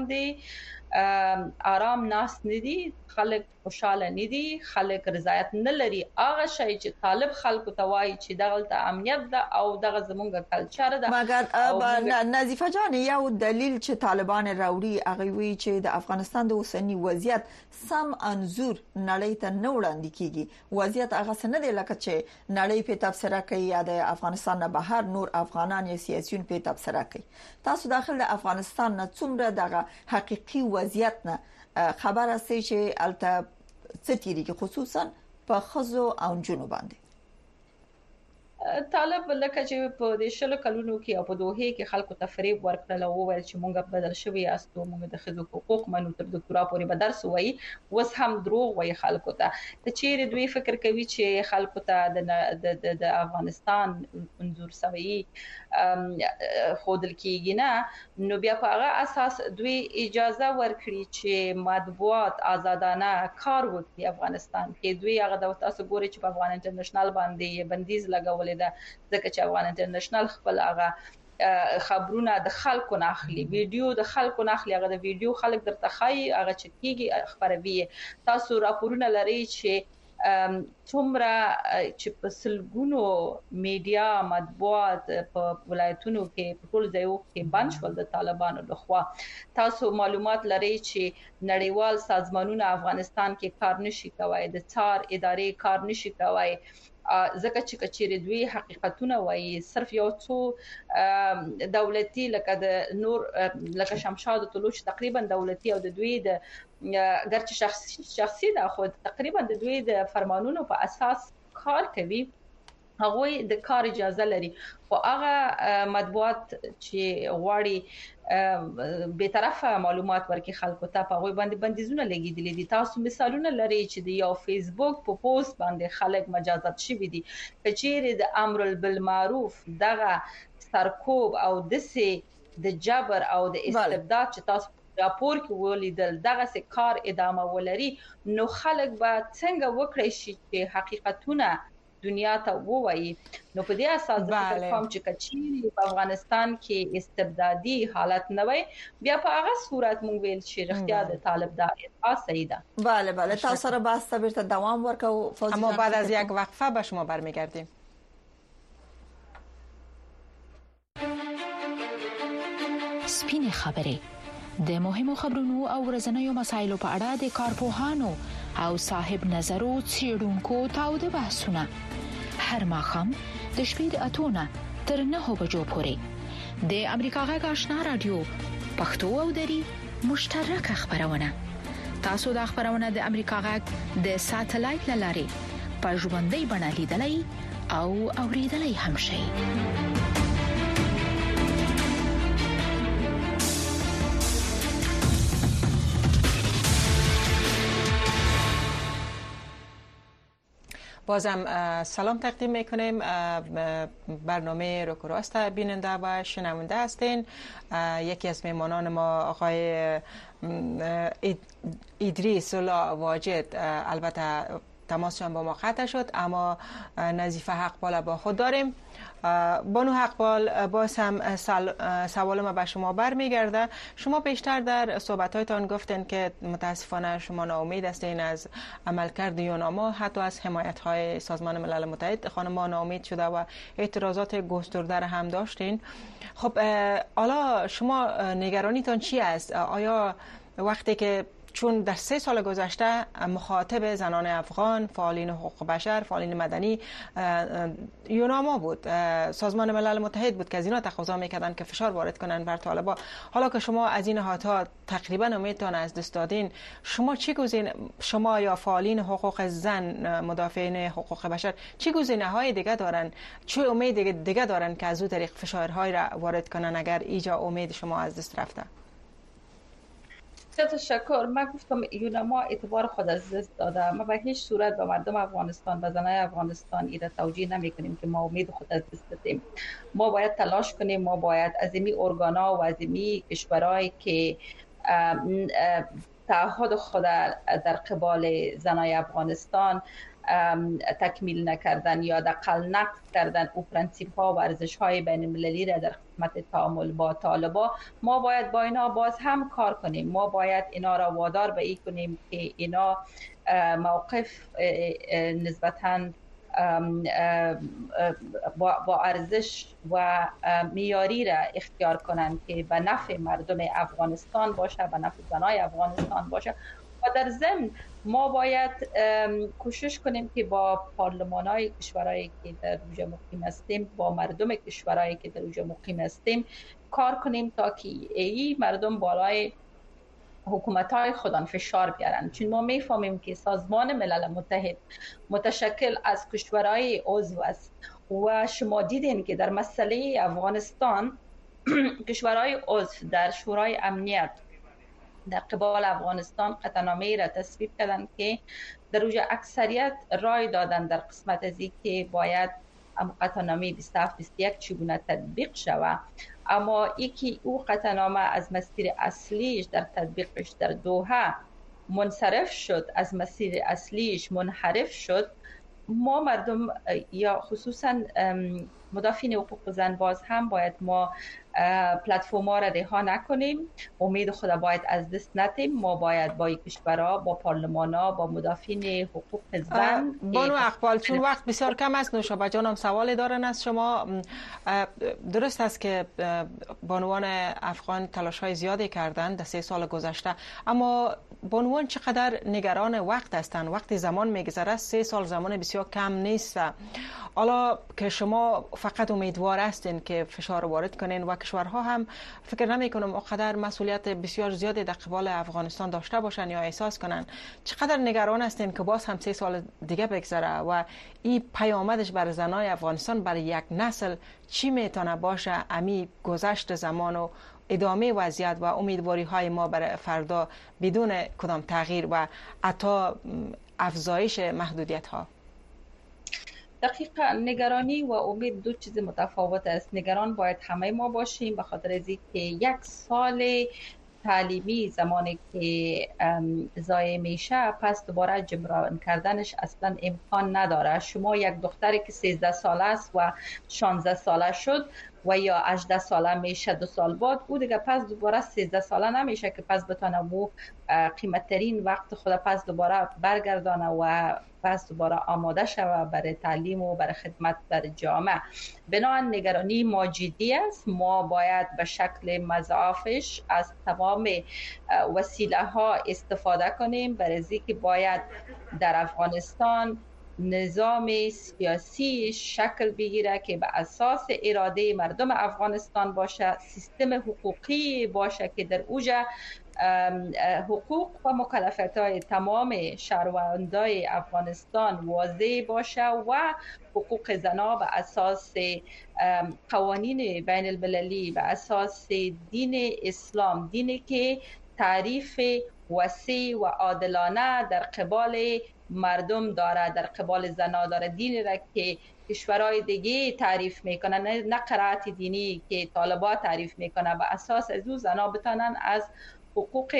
وړاندې آرام ناس ندي خلک خوشاله ندي خلک رضایت نه لري هغه شی چې طالب خلکو ته وایي چې دغه امنیت ده او دغه زمونږ کلچر ده مګر نظیفه جان یو دلیل چې طالبان راوړي هغه وی چې د افغانستان د اوسنی وضعیت سم انزور نړۍ ته نه وړاندې کیږي وضعیت هغه څنګه دی لکه چې نړۍ په تبصره کوي یا د افغانستان نه بهر نور افغانان یا سیاسيون په تبصره کوي تاسو داخل د افغانستان نه څومره دغه حقيقي وضعیت نه خبره سي چې الته ستيري کې خصوصا په خزو او جنوب باندې طالب لکه چې په د شلو کلونو کې او په دوه کې خلکو تفریب ورکړل او ویل چې مونږ بدل شوی یاستو مونږ د خزو حقوق منو تر ډاکټرا پورې به درس وایي وس هم دروغ وایي خلکو ته ته چیرې دوی فکر کوي چې خلکو ته د د افغانستان منظور سوي خودل کېږي نه نو بیا په هغه اساس دوی اجازه ورکړي چې مطبوعات آزادانه کار وکړي افغانستان کې دوی هغه د تاسو ګوري چې په افغان انټرنیشنل باندې بندیز لګولې ده ځکه چې افغان انټرنیشنل خپل هغه خبرونه د خلکو نه اخلي ویډیو د خلکو نه اخلي هغه د ویډیو خلک درته خای هغه چې کیږي خبروي تاسو راپورونه لري چې څومره چې په سلګونو میډیا مطبوعات په ولایتونو کې په ټول ځایو کې بند شول د طالبانو لخوا تاسو معلومات لري چې نړیوال سازمانونه افغانستان کې کار نشي کولای د څار ادارې کار نشي کولای ځکه چې کچېری دوی حقیقتونه وایي صرف یو څو دولتي لکه د نور لکه شمشاد طلوع تقریبا دولتي او د دوی د ګرچ شخصي شخصي دا خو تقریبا د دوی د فرمانونو په اساس کار کوي هغوی د کار اجازه لري خو هغه مطبوعات چې غواړي به طرفه معلومات ورکړي خلکو ته په هغوی باندې بندیزونه لګیدلي دي. تاسو مثالونه لري چې د یو فیسبوک په پوسټ باندې خلک مجازات شوي دي چې چیرې د امر بالمعروف دغه سرکوب او دسه د جبر او د استبداد چې تاسو راپور کې ولیدل دغه سه کار ادامه ولري نو خلک به څنګه وکړي چې حقیقتونه دنیا ته ووایي. نو په دې اساس د فکر کوم چې کچېری په افغانستان کې استبدادي حالت نه وي بیا په هغه صورت مونږ ویل چې رښتیا د طالبداري صحیح ده. بله بله تاسو سره بحث ته بیرته دوام ورکو فوزی. اما بعد از یک وقفه به شما برمیگردیم. سپینې خبرې د مهمو خبرونو او ورځنیو مسایلو په اړه د کارپوهانو او صاحب نظرو څېړونکو تاوده بحثونه هر ماښام د شپې د اتونه تر نهو بجو پورې د امریکا غږ آشنا رادیو پښتو او دری مشترکه خبرونه. تاسو د خبرونه د امریکا غږ د ساتلایت لارې په ژوندۍ بڼه لیدلای او اوریدلای هم شئ. بازم سلام تقدیم میکنیم. برنامه روک و راست بیننده و شنونده هستین. یکی از میمانان ما آقای ادریس الله واجد البته تماسشان با ما قطع شد اما نظیف حقبال با خود داریم. بانو حقبال باز هم سوال ما به شما برمیگرده. شما بیشتر در صحبت‌هایتان گفتین که متاسفانه شما ناامید هستین از عملکرد یوناما حتی از حمایت‌های سازمان ملل متحد. خانم ناامید شده و اعتراضات گسترده را هم داشتین. خب حالا شما نگرانیتان چی است؟ آیا وقتی که چون در سه سال گذشته مخاطب زنان افغان، فعالین حقوق بشر، فعالین مدنی یوناما بود، سازمان ملل متحد بود که از اینا تقاضا میکردن که فشار وارد کنن بر طالبان. حالا که شما از این نهادها تقریبا امیدتان از دست دادین، شما چی گزینه، شما یا فعالین حقوق زن، مدافعین حقوق بشر چی گزینه های دیگه دارن، چه امید دیگه دارن که از اون طریق فشارهای را وارد کنن اگر ایجا امید شما از دست رفته؟ تشکر. من گفتم یوناما اعتبار خود از دست داده. ما به هیچ صورت به مردم افغانستان و زنای افغانستان ایره توجیه نمی کنیم که ما امید خود از دست دادیم. ما باید تلاش کنیم، ما باید از این ارگانا و از این کشورهایی که تعهد خود در قبال زنای افغانستان تکمیل نکردن یا دقل نقض کردن او پرنسیپ ها و ارزش های بین المللی را در خدمت تعامل با طالبان، ما باید با اینا باز هم کار کنیم. ما باید اینا را وادار به این کنیم که اینا موقف نسبتاً با ارزش و معیاری را اختیار کنند که به نفع مردم افغانستان باشه، به نفع زنای افغانستان باشه. و در ضمن ما باید کوشش کنیم که با پارلمان‌های کشورهایی که در اوج مقیم هستیم، با مردم کشورهایی که در اوج مقیم هستیم کار کنیم تا که ای مردم بالای حکومت‌های خودان فشار بیارن. چون ما میفهمیم که سازمان ملل متحد متشکل از کشورهای عضو است و شما دیدین که در مسئله افغانستان کشورهای عضو در شورای امنیت در قبال افغانستان قطعنامه‌ای را تصویب کردند که در اوج اکثریت رای دادن در قسمت از که باید قطعنامه بیست و هفت بیست و یک چگونه تطبیق شود. اما یکی او قطعنامه از مسیر اصلیش در تطبیقش در دوحه منصرف شد، از مسیر اصلیش منحرف شد. ما مردم یا خصوصا مدافعین حقوق زن باز هم باید ما پلتفرم‌ها را رها نکنیم، امید خدا باید از دست ندیم. ما باید با کشورها، با پارلمان‌ها، با مدافعین حقوق زن. بانو اقبال، چون وقت بسیار کم است، نوشابه جانم سوال دارن از شما. درست است که بانوان افغان تلاش‌های زیادی کردند در سه سال گذشته، اما بانوان چقدر نگران وقت هستند؟ وقتی زمان میگذره، سه سال زمان بسیار کم نیست. حالا که شما فقط امیدوار هستین که فشار وارد کنین و کشورها هم فکر نمی کنم اونقدر مسئولیت بسیار زیادی در قبال افغانستان داشته باشن یا احساس کنن. چقدر نگران هستین که باز هم سه سال دیگه بگذره و این پیامدش بر زنای افغانستان برای یک نسل چی میتونه باشه؟ امی گذشت زمان و ادامه وضعیت و امیدواری های ما برای فردا بدون کدام تغییر و حتی افزایش محدودیت ها. دقیقا نگرانی و امید دو چیز متفاوت است. نگران باید همه ما باشیم به خاطر از اینکه یک سال تعلیمی زمانی که ضایع میشه پس دوباره جبران کردنش اصلا امکان نداره. شما یک دختری که سیزده ساله است و شانزده ساله شد و یا هجده ساله میشه دو سال بعد او دیگه پس دوباره سیزده ساله نمیشه که پس بتونه مو قیمت ترین وقت خود پس دوباره برگردانه و پس دوباره آماده شوه برای تعلیم و برای خدمت در جامعه. بنابراین نگرانی ما جدی است. ما باید به شکل مضاعفش از تمام وسیله ها استفاده کنیم برای اینکه باید در افغانستان نظام سیاسی شکل بگیره که به اساس اراده مردم افغانستان باشه، سیستم حقوقی باشه که در اوجه حقوق و مکلفیت‌های تمام شهروندان افغانستان واضح باشه و حقوق زنان به اساس قوانین بین المللی به اساس دین اسلام، دینی که تعریف وسیع و عادلانه در قبال مردم داره، در قبال زنا داره، دینی را که کشورهای دیگه تعریف میکنن، نه قرائت دینی که طالبان تعریف میکنه. به اساس از او زنا بتانن از حقوق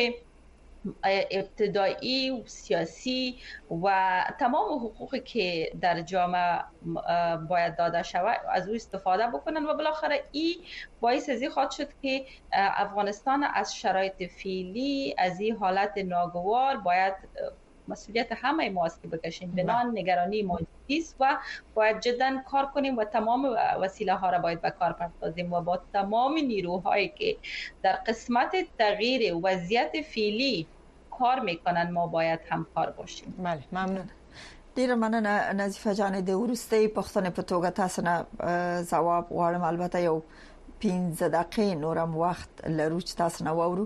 ابتدایی و سیاسی و تمام حقوقی که در جامعه باید داده شود از او استفاده بکنن و بالاخره این باعث از این خواهد شد که افغانستان از شرایط فعلی از این حالت ناگوار باید مسئولیت همه ماست که بکشیم. بنان نگرانی موجود است و باید جدا کار کنیم و تمام وسیله ها را باید به کار برداریم و با تمام نیروهایی که در قسمت تغییر وضعیت فعلی کار میکنن ما باید همکار باشیم. بله، ممنون. ډیره مننه نظیفه جان. د ورستۍ پښتنې په توګه تاسو نه ځواب غواړم. البته یو پنځه دقیقې نورم وخت لرو چې تاسو نه وورو.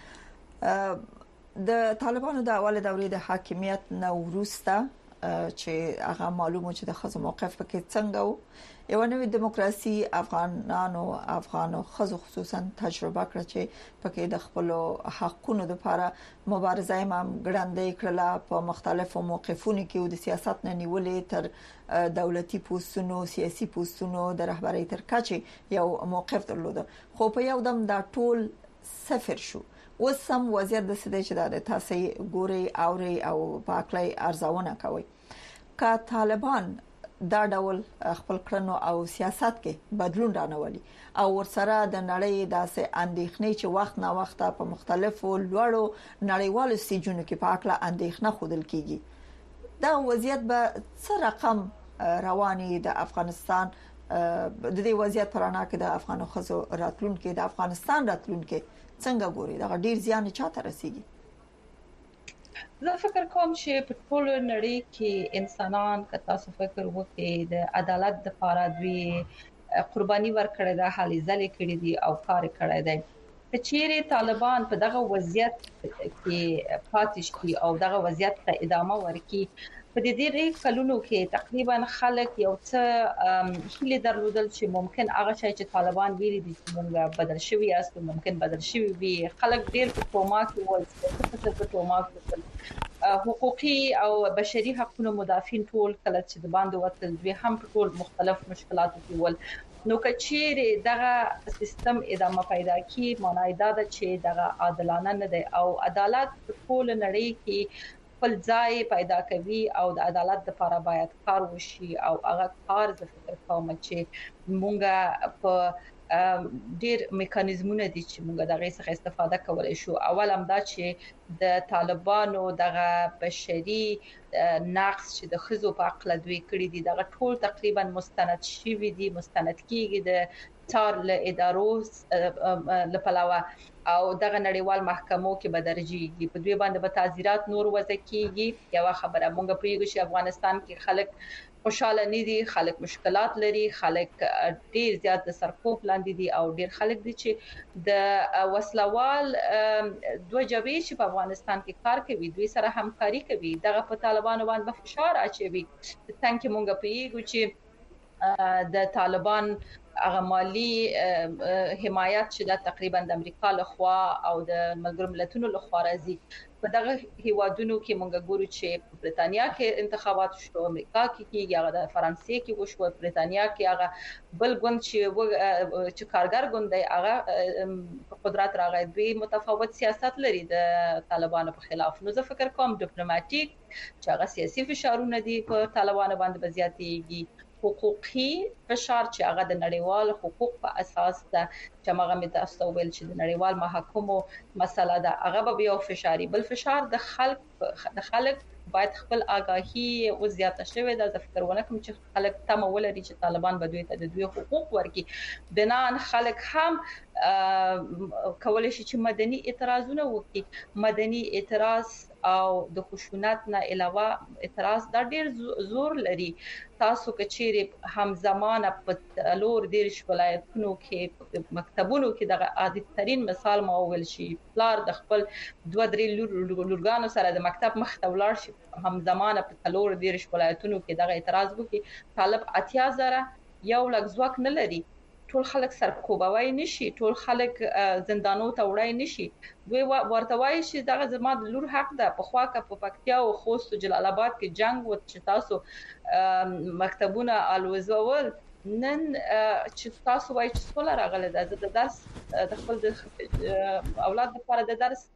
د طالبانو د اول دورې د حاکمیت نه وروسته چې هغه معلومه چې د خزو موقف پکې څنګه وو، یو نوې دیموکراسي افغانانو افغانو خزو خصوصا تجربه کړ چې پکې د خپل حقونو لپاره مبارزه هم ګړندې کړله په مختلفو موقفونو کې او د سیاست نه نیولې تر دولتي پوسټونو سیاسي پوسټونو د رهبرۍ تر کچې یو موقف درلود. خو په یو دم دا ټول صفر شو. اوس هم وضعیت د سده چې د تاسو ګوري اوري او پاکلای ارزونه کوي. که طالبان دا ډول خپل کړنو او سیاست کې بدلون رانولي او ورسره د نړۍ داسې اندېښنې چې وخت نه وخت په مختلفو لوړو نړیوالو سټیجونو کې پاکله اندېښنه خودل کیږي، دا وضعیت به څه رقم رواني د افغانستان د دې وضعیت پرانا کې د افغانو خزو راتلونکو د افغانستان راتلونکو څنګه ګوري؟ دا ډیر زیان چاته رسیږي؟ زه فکر کوم چې په ټول نړۍ کې انسانان که تاسو فکر وکړئ د عدالت لپاره دوی قرباني ورکړې ده، هلې ځلې کړې دي او کار کړی دی. که چیرې طالبان په دغه وضعیت کې پاتې شي او دغه وضعیت ته ادامه ورکړي، په دې ډېر کلونو کې تقریبا خلک یو څه هیله درلودل چې ممکن هغه شی چې طالبان ویلي دي چې موږ بدل شوي است ممکن بدل شوي وي. خلک ډېر په توما کې ول چې په توما کې حقوقي او بشري حقوقو مدافعین ټول کله چې د باندې وتل دوی هم په ټول مختلف مشکلاتو کې ول. نو کچېره دغه سیستم ادامه پیدا کی معنی دا ده چې دغه عادلانه نه دی او عدالت په ټول نړۍ کې خپل ځای پیدا کوي او د عدالت لپاره باید کار وشي او هغه کار زه فکر کوم چې مونږه په ډیر میکانیزمونه دي چې موږ دغه څخه استفاده کولای شو. اول هم دا چې د طالبانو دغه بشري نقص چې د خزو په عقل دوی کړی دي دغه ټول تقریبا مستند شوی دي، مستند کیږي د تار له ادارو لپاره او دغه نړیوال محکمو کې به درجیږي په دوی باندې به تعزیرات نور وضع کیږي یو خبره مونږ پریږو چې افغانستان کې خلک خوشاله نه دي خلک مشکلات لري خلک ډیر زیات د سرکوب لاندې دي او ډیر خلک دي چې د وسلوال دوه جبهې چې په افغانستان کې کار کوي دوی سره همکاري کوي دغه په طالبانو باندې فشار اچوي څنګه مونږ پریږو چې د طالبان هغه مالی حمایت چې د تقریبا د امریکا لخوا او د ملګرو ملتونو لخوا راځي په دغه هیوادونو کې مونږ ګورو چې برتانیا کې انتخابات شو امریکا کې کیږي هغه د فرانسې کې وشو برتانیا کې هغه بل ګوند چې چې کارګر ګوند دی هغه قدرت راغی دوی متفاوت سیاست لري د طالبانو په خلاف نو زه فکر کوم ډیپلوماټیک چې هغه سیاسي فشارونه دي په طالبانو باندې زیاتېږي حقوقي فشار چې هغه د نړیوال حقوق په اساس ده چې هغه مې تاسو ویل چې د نړیوال محاکمو مسله ده هغه به یو فشاري بل فشار د خلک د خلک باید خپل آگاهی او زیاته شوی د فکرونه کوم چې خلک تم ولري چې طالبان به دوی ته د دوی حقوق ورکړي بنان خلک هم کولای شي چې مدني اعتراضونه وکړي مدني اعتراض او د خشونت نه علاوه اعتراض د ډیر زور لري تاسو کچېره همزمانه په لور دیرش ولایتونو کې مکتبونو کې د عادي ترين مثال ما ویل شي پلار د خپل دوه درې لورګانو سره د مکتب مخ ته ولاړ شي همزمانه په لور دیرش ولایتونو کې د اعتراض وکړي طالب اتیا زره یو لږ ځواک نه لري ټول خلک سرکوبوي نشي ټول خلک زندانو ته وړای نشي دوی ورته وایي چې دغه زما د لور حق ده په خوا کې په پکتیا او خوست او جلال آباد کې جنگ و چې تاسو مکتبونه الوزول نن چې تاسو وایي چې څولا راغله د درس د خپل اولاد لپاره د درس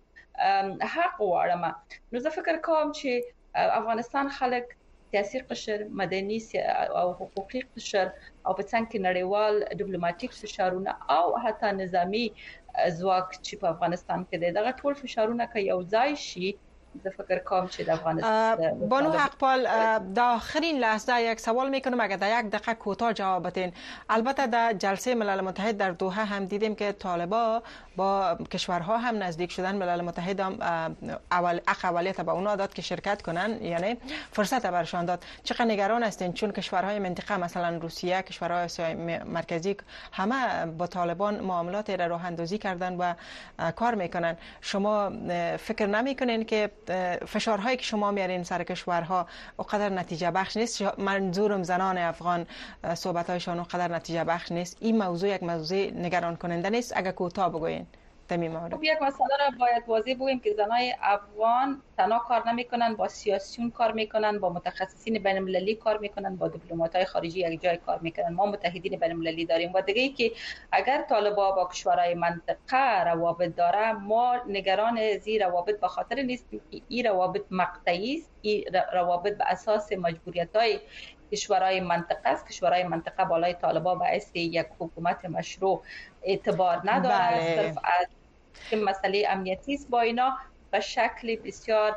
حق وړم نو زه فکر کوم چې افغانستان خلک سیاسي قشر مدني او حقوقي قشر او په څنګه کې نړیوال ډیپلوماټیک فشارونه او حتی نظامی ځواک چې په افغانستان کې دی دغه ټول فشارونه که یو ځای شي زه فکر کوم چې د افغانستان بانو حقپال در آخرین لحظه یک سوال میکنم اگر در یک دقیقه کوتاه جواب بدین البته در جلسه ملل متحد در دوحه هم دیدیم که طالبان با کشورها هم نزدیک شدن ملل متحد هم اول اقلیت به اونا داد که شرکت کنن یعنی فرصت برشان داد چقدر نگران هستین چون کشورهای منطقه مثلا روسیه کشورهای آسیای مرکزی همه با طالبان معاملات را راه اندازی کردن و کار میکنن شما فکر نمیکنین که فشارهایی که شما میارین سر کشورها اونقدر نتیجه بخش نیست منظورم زنان افغان صحبت‌هایشان اونقدر نتیجه بخش نیست این موضوع یک موضوع نگران کننده نیست اگه کوتاه بگوین در این مورد یک مسئله را باید واضح بگویم که زنای افغان تنها کار نمیکنن با سیاسیون کار میکنن با متخصصین بین المللی کار میکنن با دیپلمات‌های خارجی یک جای کار میکنن ما متحدین بین المللی داریم و دیگه ای که اگر طالبان با کشورهای منطقه روابط داره ما نگران زی روابط به خاطر نیستیم که این روابط مقطعی است این روابط به اساس مجبوریت‌های کشورهای منطقه است کشورهای منطقه بالای طالبان باعث یک حکومت مشروع اعتبار نداره صرف از که مسئله امنیتی است با اینا به شکل بسیار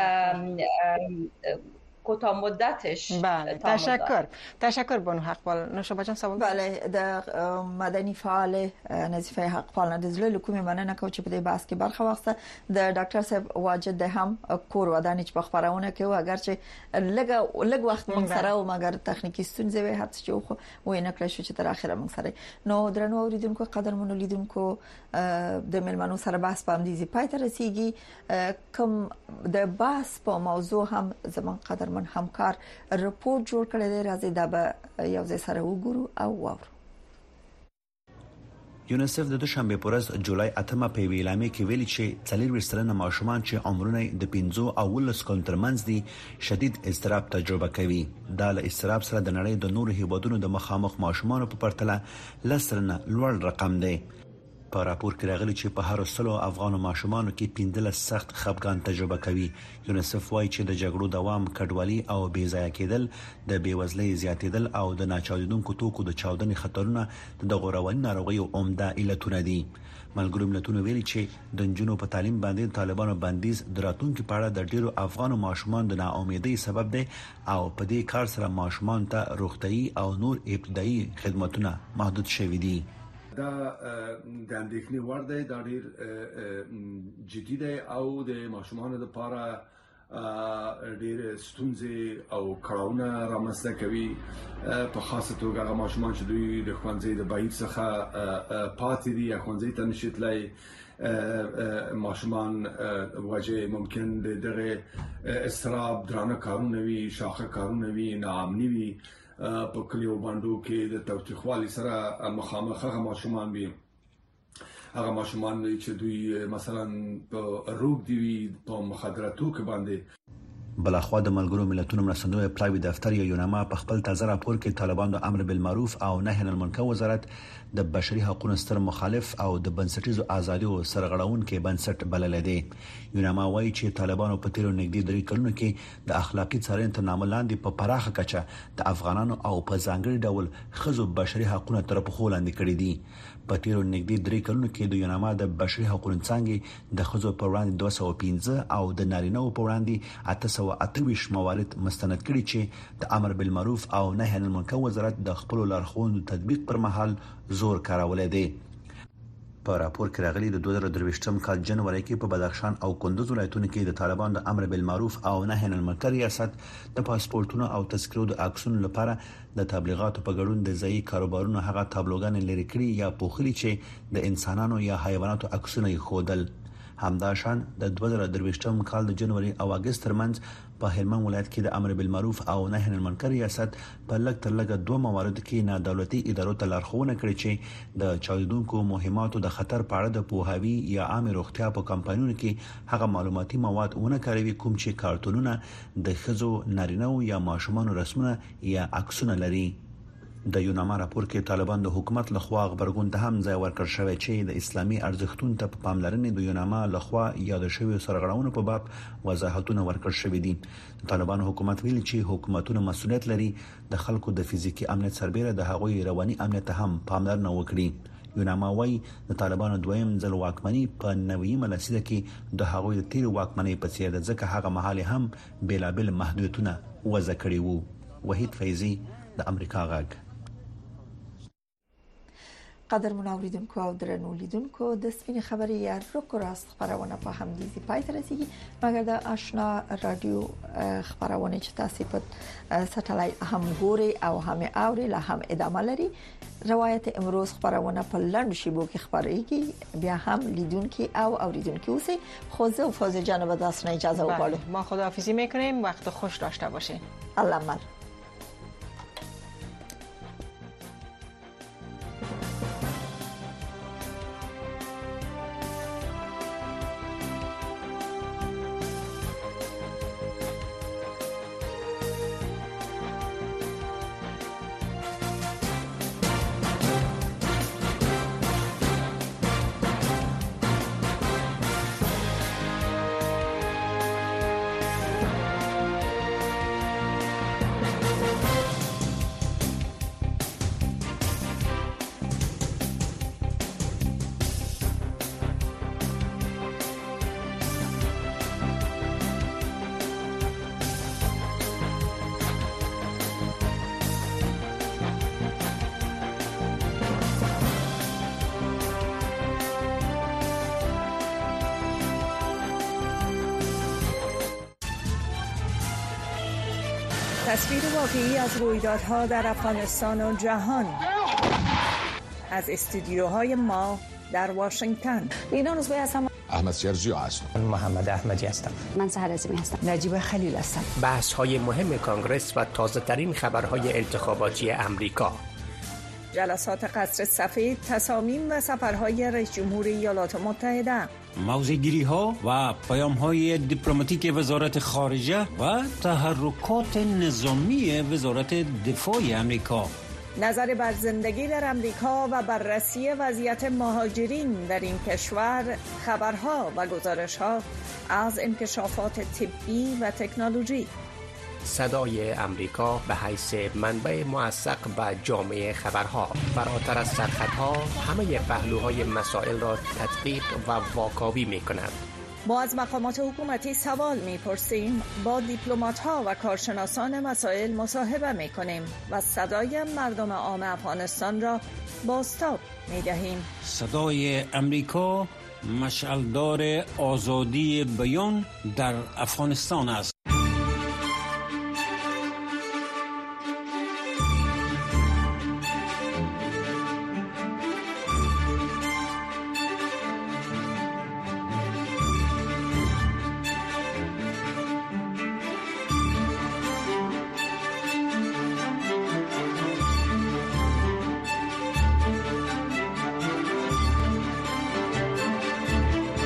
کوتاه مدتش بله تشکر تشکر بانو حقپال نوشابه جان سوال بله د مدني فعال نظیفه حقپال نه د زړه کومې مننه کوم چې په دې بحث کې برخه واخیسته د ډاکټر صاحب واجد د هم کور ودانې په خبرونه کې اگر چې لګ لګ وخت موږ سره او مګر تخنیکی ستونزې وي هڅه چې خو وې نه کړی شو چې تر اخره موږ سره نو درنو اوریدونکو قدرمنو لیدونکو د ملمنو سره بحث په امدیزي پای ته رسیدي کوم د بحث په موضوع هم زمون قدر من همکار رپورت جوړ کړی دی راځي دا به یو ځای سره وګورو او واورو یونیسف د دوشنبه پر ورځ جولای اتمه په ویلامه کې ویلي چې څلور وسترنه ماشومان چې عمرونه د پنځو او ولس کونترمنز دي شدید اضطراب تجربه کوي دا له اضطراب سره د نړۍ د نورو هیوادونو د مخامخ ماشومان په پرتله لسرنه لوړ رقم دی په راپور کې راغلي چې په هر سلو افغان ماشومانو کې پنځه سخت خپګان تجربه کوي یونیسف وايي چې د جګړو دوام کډوالي او بې ځای کېدل د بېوزلۍ زیاتېدل او د ناچاودونکو توکو د چاودنې خطرونه د غوړولۍ ناروغیو عمده علتونه دي ملګرو ملتونو ویلي چې د جنونو په تعلیم باندې طالبانو بندیز دراتونکو په اړه د ډیرو افغان ماشومان د ناامیدۍ سبب دی او په دې کار سره ماشومان ته روغتيایي او نور ابتدایي خدماتونه محدود شوي دي دا د اندېښنې وړ دی، دا ډېر جدي دی او د ماشومانو لپاره ډېر ستونزې او کړاوونه رامنځته کوي، په خاصه توګه هغه ماشومان چې دوی د ښوونځي د بهیر څخه پاتې دي یا ښوونځي ته نشي تللی. ماشومان وجه ممکن د دغه استراب درانه کارونه وي، شاخه کارونه وي، ناامني وي، په کلیو باندې کې د توتیخوالي سره مخامخ هغه ماشومان وي، هغه ماشومان چې دوی مثلا په روغ دی په مخدراتو کې باندې. بلخوا د ملګرو ملتونو مرستندوی پلاوی دفتر یا یوناما په خپل تازه راپور کې طالبان د امر بالمعروف او نهی عن المنکر وزارت د بشري حقوقو ستر مخالف او د بنسټیزو ازادیو سرغړون کې بنسټ بلل دي. یوناما وایي چې طالبانو په تیرو نږدې درې کلونو کې د اخلاقی څارنې تر نامه لاندې په پراخه کچه د افغانانو او په ځانګړي ډول خزو بشري حقوقو تر پخو لاندې کړي دي. په تیرو نږدې درې کلونو کې د یوناما د بشري حقوقو څنګه د خزو په وړاندې دوه سوه او پنځه او د نارینه په وړاندې اته سوه او اته ویشت موارد مستند کړي چې د امر بالمعروف او نهی عن المنکر وزارت د خپل لارښوونو تطبیق پر مهال زور کارولای دی. په راپور کې راغلي د دوه زره درویشتم کال جنوري کې په بدخشان او کندوز ولایتونو کې د طالبان د امر بالمعروف او نهی عن المنکر ریاست د پاسپورتونو او تذکرو د عکسونو لپاره د تبلیغاتو په ګډون د ځای کاروبارونو هغه تابلوګان لري کړی یا پوخلي چې د انسانانو یا حیواناتو عکسونه خودل. همداشان د دوه زره درویشتم کال د جنوري او اگست ترمنځ په هلمند ولایت کې د امر بالمعروف او نهی عن المنکر ریاست په لږ تر لږه دوه موارد کې نه دولتي ادارو ته لارښوونه کړې چې د چاودونکو مهماتو د خطر په اړه د پوهاوی یا عام روغتیا په کمپاینونو کې هغه معلوماتي مواد ونه کاروي کوم چې کارتونونه د خزو نارینه یا ماشومان رسمونه یا عکسونه لري. د یوناما راپور کې طالبان د حکومت لخوا خبرګون ته هم ځای ورکړ شوی چې د اسلامي ارزښتونو ته په پاملرنې د یوناما لخوا یاد شوی سرغړونو په باب وضاحتونه ورکړ شوی دي. طالبان حکومت ویلي چې حکومتونه مسؤلیت لري د خلکو د فزیکی امنیت سربېره د هغوی رواني امنیت هم پاملرنه وکړي. یوناما وايي د طالبانو دویم ځل واکمني په نوې لسیزه کې د هغوی د تیر واکمنۍ په څیر د ځکه هغه مهال هم بیلابل محدودیتونه وضع کړي وو. وحید فیضی د امریکا غږ. قدر منوریدونکو او درنو لیدونکو د سپین خبري یا روکو راست خبرونه په همدې پای ته رسیدي، مګر د آشنا رادیو خبرونه چې تاسو په سټلایټ هم ګوري او هم اوري له هم ادامه لري. روایت امروز خبرونه په لند شیبو کې خبريږي، بیا هم لیدونکو او اوریدونکو اوسه خوزه و فوز جناب داستان اجازه وبالو. ما خداحافظی میکنیم، وقت خوش داشته باشین. الله مل. تصویر واقعی از رویدادها در افغانستان و جهان از استودیوهای ما در واشنگتن. اینا روزبه هستم. احمد سیارجی هستم. من محمد احمدی هستم. من سحر عظیمی هستم. نجیب خلیل هستم. بحث های مهم کانگرس و تازه ترین خبرهای انتخاباتی امریکا. جلسات قصر سفید، تصامیم و سفرهای رئیس جمهور ایالات متحده. موضع‌گیری ها و پیام های دیپلماتیک وزارت خارجه و تحرکات نظامی وزارت دفاع امریکا. نظر بر زندگی در امریکا و بررسی وضعیت مهاجرین در این کشور، خبرها و گزارش‌ها از انکشافات طبی و تکنولوژی. صدای امریکا به حیث منبع موثق و جامع خبرها، فراتر از سرحدها همه پهلوهای مسائل را تدقیق و واکاوی می‌کند. ما از مقامات حکومتی سوال می‌پرسیم، با دیپلمات‌ها و کارشناسان مسائل مصاحبه می‌کنیم و صدای مردم عام افغانستان را بازتاب می دهیم. صدای امریکا مشعلدار آزادی بیان در افغانستان است.